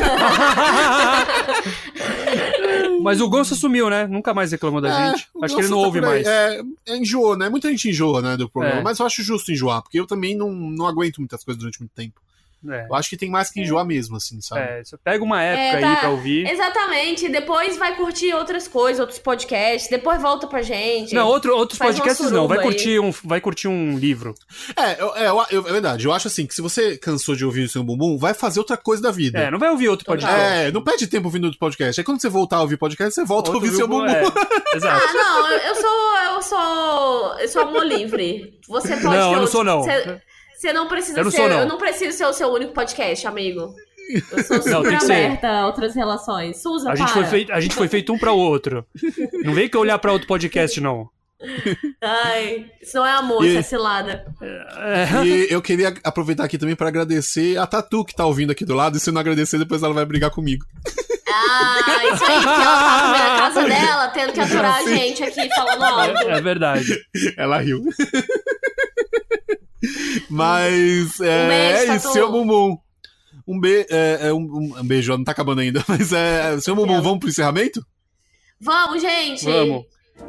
Speaker 3: Mas o Gonça sumiu, né? Nunca mais reclamou da
Speaker 2: É,
Speaker 3: gente.
Speaker 2: o
Speaker 3: Acho que ele não
Speaker 2: Gonça tá
Speaker 3: ouve
Speaker 2: por aí.
Speaker 3: mais.
Speaker 2: É, é, enjoa, né? Muita gente enjoa, né, do programa.
Speaker 3: É.
Speaker 2: Mas eu acho justo enjoar, porque eu também não, não aguento muitas coisas durante muito tempo.
Speaker 3: É.
Speaker 2: Eu acho que tem mais que enjoar mesmo, assim, sabe?
Speaker 3: É, você pega uma época
Speaker 1: É, tá.
Speaker 3: aí pra ouvir.
Speaker 1: Exatamente. Depois vai curtir outras coisas, outros podcasts. Depois volta pra gente.
Speaker 3: Não, outro, outros
Speaker 1: Faz uma
Speaker 3: podcasts não. Vai
Speaker 1: suruba aí.
Speaker 3: curtir, um, vai curtir um livro.
Speaker 2: É, eu- é, eu- eu- é verdade. Eu acho assim que se você cansou de ouvir o seu bumbum, vai fazer outra coisa da vida.
Speaker 3: É, não vai ouvir outro podcast.
Speaker 2: É, não perde tempo ouvindo outro podcast. Aí quando você voltar a ouvir podcast, você volta
Speaker 3: Outro
Speaker 2: a ouvir seu
Speaker 3: grupo,
Speaker 2: bumbum.
Speaker 3: é, exato.
Speaker 1: Ah, não, eu, eu sou. Eu sou. Eu sou amor livre. Você pode
Speaker 3: Não,
Speaker 1: ter
Speaker 3: eu não
Speaker 1: outros-
Speaker 3: sou, não.
Speaker 1: Você, você não precisa
Speaker 3: Eu não
Speaker 1: ser.
Speaker 3: sou, não.
Speaker 1: Eu não preciso ser o seu único podcast, amigo. Eu sou
Speaker 3: Não,
Speaker 1: super
Speaker 3: tem que ser.
Speaker 1: aberta a outras relações. Suza,
Speaker 3: A gente,
Speaker 1: para.
Speaker 3: foi feito, a gente foi feito um pra outro. Não vem que eu olhar pra outro podcast, não.
Speaker 1: Ai, isso não é amor,
Speaker 2: E-
Speaker 1: isso é cilada.
Speaker 3: É.
Speaker 2: E eu queria aproveitar aqui também pra agradecer a Tatu que tá ouvindo aqui do lado. E se não agradecer, depois ela vai brigar comigo.
Speaker 1: Ah, isso aí, porque ela tá comendo a casa dela, tendo que aturar a gente aqui falando alto.
Speaker 3: É verdade.
Speaker 2: Ela riu. Mas é,
Speaker 1: Um beijo,
Speaker 2: é
Speaker 1: Tatu.
Speaker 2: isso, seu bumbum. Um, be é, é um, um beijo, não tá acabando ainda, mas é. Seu bumbum, vamos pro encerramento?
Speaker 1: Vamos, gente!
Speaker 3: Vamos.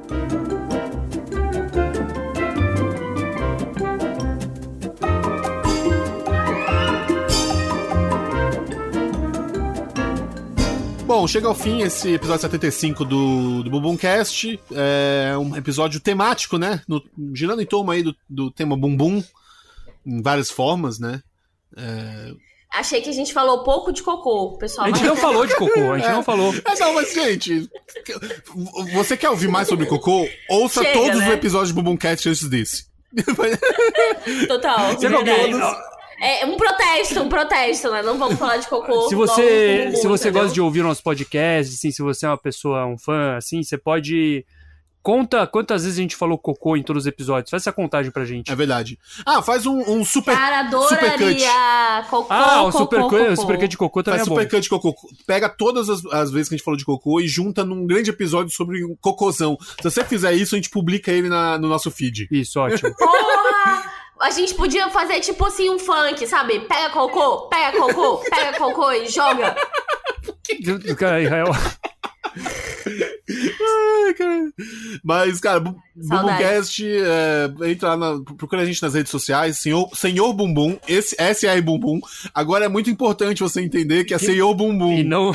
Speaker 2: Bom, chega ao fim esse episódio setenta e cinco do, do Bumbumcast. É um episódio temático, né? No, girando em torno aí do, do tema bumbum, em várias formas, né? É...
Speaker 1: Achei que a gente falou pouco de cocô, pessoal.
Speaker 3: A gente não falou de cocô, a gente
Speaker 2: é.
Speaker 3: não falou.
Speaker 2: É, não, mas, gente, você quer ouvir mais sobre cocô? Ouça
Speaker 1: Chega,
Speaker 2: todos
Speaker 1: né?
Speaker 2: os episódios de Bumbumcast antes desse.
Speaker 1: Total.
Speaker 3: Você
Speaker 1: verdade.
Speaker 3: não-
Speaker 1: É um protesto, um protesto, né? Não vamos falar de cocô.
Speaker 3: Se
Speaker 1: logo
Speaker 3: você,
Speaker 1: como
Speaker 3: se você
Speaker 1: entendeu?
Speaker 3: gosta de ouvir o nosso podcast, assim, se você é uma pessoa, um fã, assim, você pode... Conta quantas vezes a gente falou cocô em todos os episódios. Faz essa contagem pra gente.
Speaker 2: É verdade. Ah, faz um, um super,
Speaker 1: Cara,
Speaker 2: supercut.
Speaker 1: adoraria. Cocô,
Speaker 3: Ah, o
Speaker 1: cocô,
Speaker 3: supercut
Speaker 1: cocô.
Speaker 3: o super de cocô também
Speaker 2: Faz
Speaker 3: é bom.
Speaker 2: supercut de cocô. Pega todas as, as vezes que a gente falou de cocô e junta num grande episódio sobre um cocôzão. Se você fizer isso, a gente publica ele na, no nosso feed.
Speaker 3: Isso, ótimo.
Speaker 1: Porra! A gente podia fazer tipo assim um funk, sabe? Pega cocô, pega cocô, pega cocô e joga.
Speaker 3: Cara, Israel...
Speaker 2: Ai, cara. Mas, cara, Bu-
Speaker 1: Saudades.
Speaker 2: Bumbumcast, é, entra lá, na, procura a gente nas redes sociais, Senhor, Senhor Bumbum, esse S R Bumbum. Agora é muito importante você entender que é Senhor Bumbum.
Speaker 3: E não...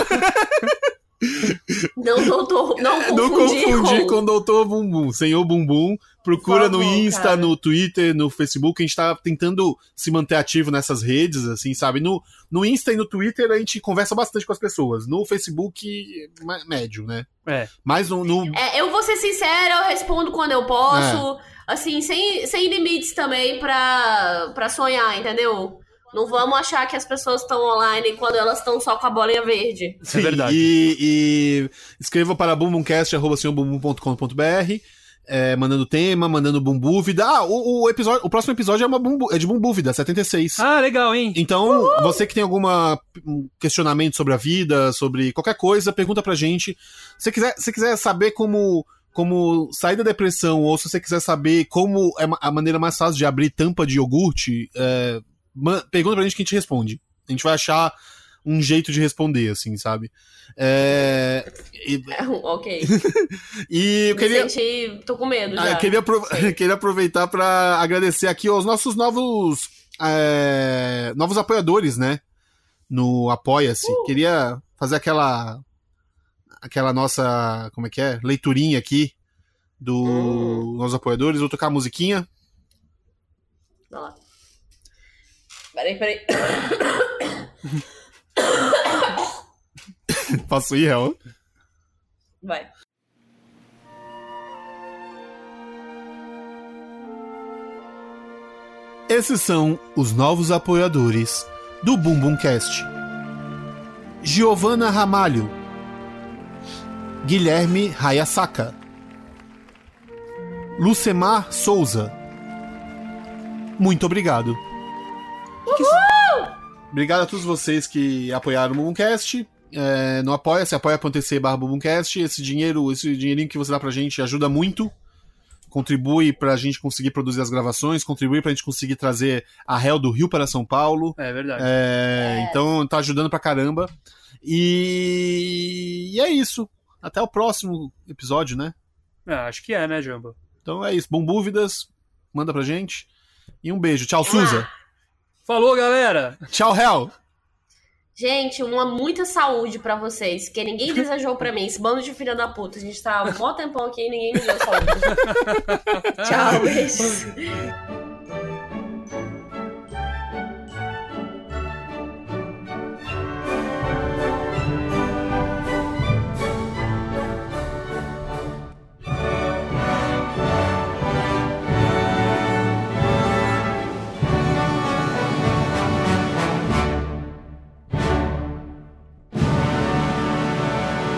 Speaker 1: Não, doutor, não
Speaker 2: Não
Speaker 1: confundir,
Speaker 2: confundir
Speaker 1: com...
Speaker 2: com o Doutor Bumbum. Senhor Bumbum, procura
Speaker 1: Por favor,
Speaker 2: no Insta,
Speaker 1: cara.
Speaker 2: no Twitter, no Facebook. A gente tá tentando se manter ativo nessas redes, assim, sabe? No, no Insta e no Twitter a gente conversa bastante com as pessoas. No Facebook, é médio, né?
Speaker 3: É.
Speaker 2: Mas no... no-
Speaker 1: É, eu vou ser sincera, eu respondo quando eu posso. Assim, sem, sem limites também pra, pra sonhar, entendeu? Não vamos achar que as pessoas estão online quando elas estão só com a bolinha verde.
Speaker 3: Isso é verdade.
Speaker 2: E, e escreva para bumbumcast arroba senhor bumbum ponto com ponto b r, é, mandando tema, mandando bumbúvida. Ah, o, o, episódio, o próximo episódio é, uma bumbu, é de bumbúvida, setenta e seis.
Speaker 3: Ah, legal, hein?
Speaker 2: Então, você que tem algum questionamento sobre a vida, sobre qualquer coisa, pergunta pra gente. Se você quiser, se quiser saber como, como sair da depressão, ou se você quiser saber como é a maneira mais fácil de abrir tampa de iogurte, é, man- pergunta pra gente que a gente responde. A gente vai achar um jeito de responder, assim, sabe? É, e,
Speaker 1: Ok.
Speaker 2: e eu queria...
Speaker 1: Me senti... Tô com medo
Speaker 2: Ah,
Speaker 1: já.
Speaker 2: eu queria, apro- queria aproveitar para agradecer aqui aos nossos novos é, novos apoiadores, né? No Apoia-se.
Speaker 1: Uh.
Speaker 2: Queria fazer aquela aquela nossa, como é que é? Leiturinha aqui do
Speaker 1: Uh.
Speaker 2: nossos apoiadores. Vou tocar a musiquinha.
Speaker 1: Vai lá. Peraí, peraí.
Speaker 2: Posso ir, Hel?
Speaker 1: Vai.
Speaker 2: Esses são os novos apoiadores do Bumbumcast. Giovana Ramalho, Guilherme Hayasaka, Lucemar Souza. Muito obrigado. Obrigado a todos vocês que apoiaram o Bumbumcast. É, no Apoia-se, apoia.se barra Bumbumcast. Esse dinheiro, esse dinheirinho que você dá pra gente ajuda muito. Contribui pra gente conseguir produzir as gravações, contribui pra gente conseguir trazer a Hel do Rio para São Paulo.
Speaker 3: É verdade.
Speaker 2: É, então tá ajudando pra caramba. E... e é isso. Até o próximo episódio, né?
Speaker 3: Ah, acho que é, né, Jamba?
Speaker 2: Então é isso. Bumbúvidas, manda pra gente. E um beijo. Tchau, Suza.
Speaker 3: Falou, galera!
Speaker 2: Tchau, Hel.
Speaker 1: Gente, uma muita saúde pra vocês, que ninguém desejou pra mim. Esse bando de filha da puta. A gente tá um bom tempão aqui e ninguém me deu saúde. Tchau, beijos.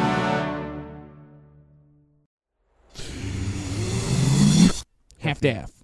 Speaker 5: Half-Daff.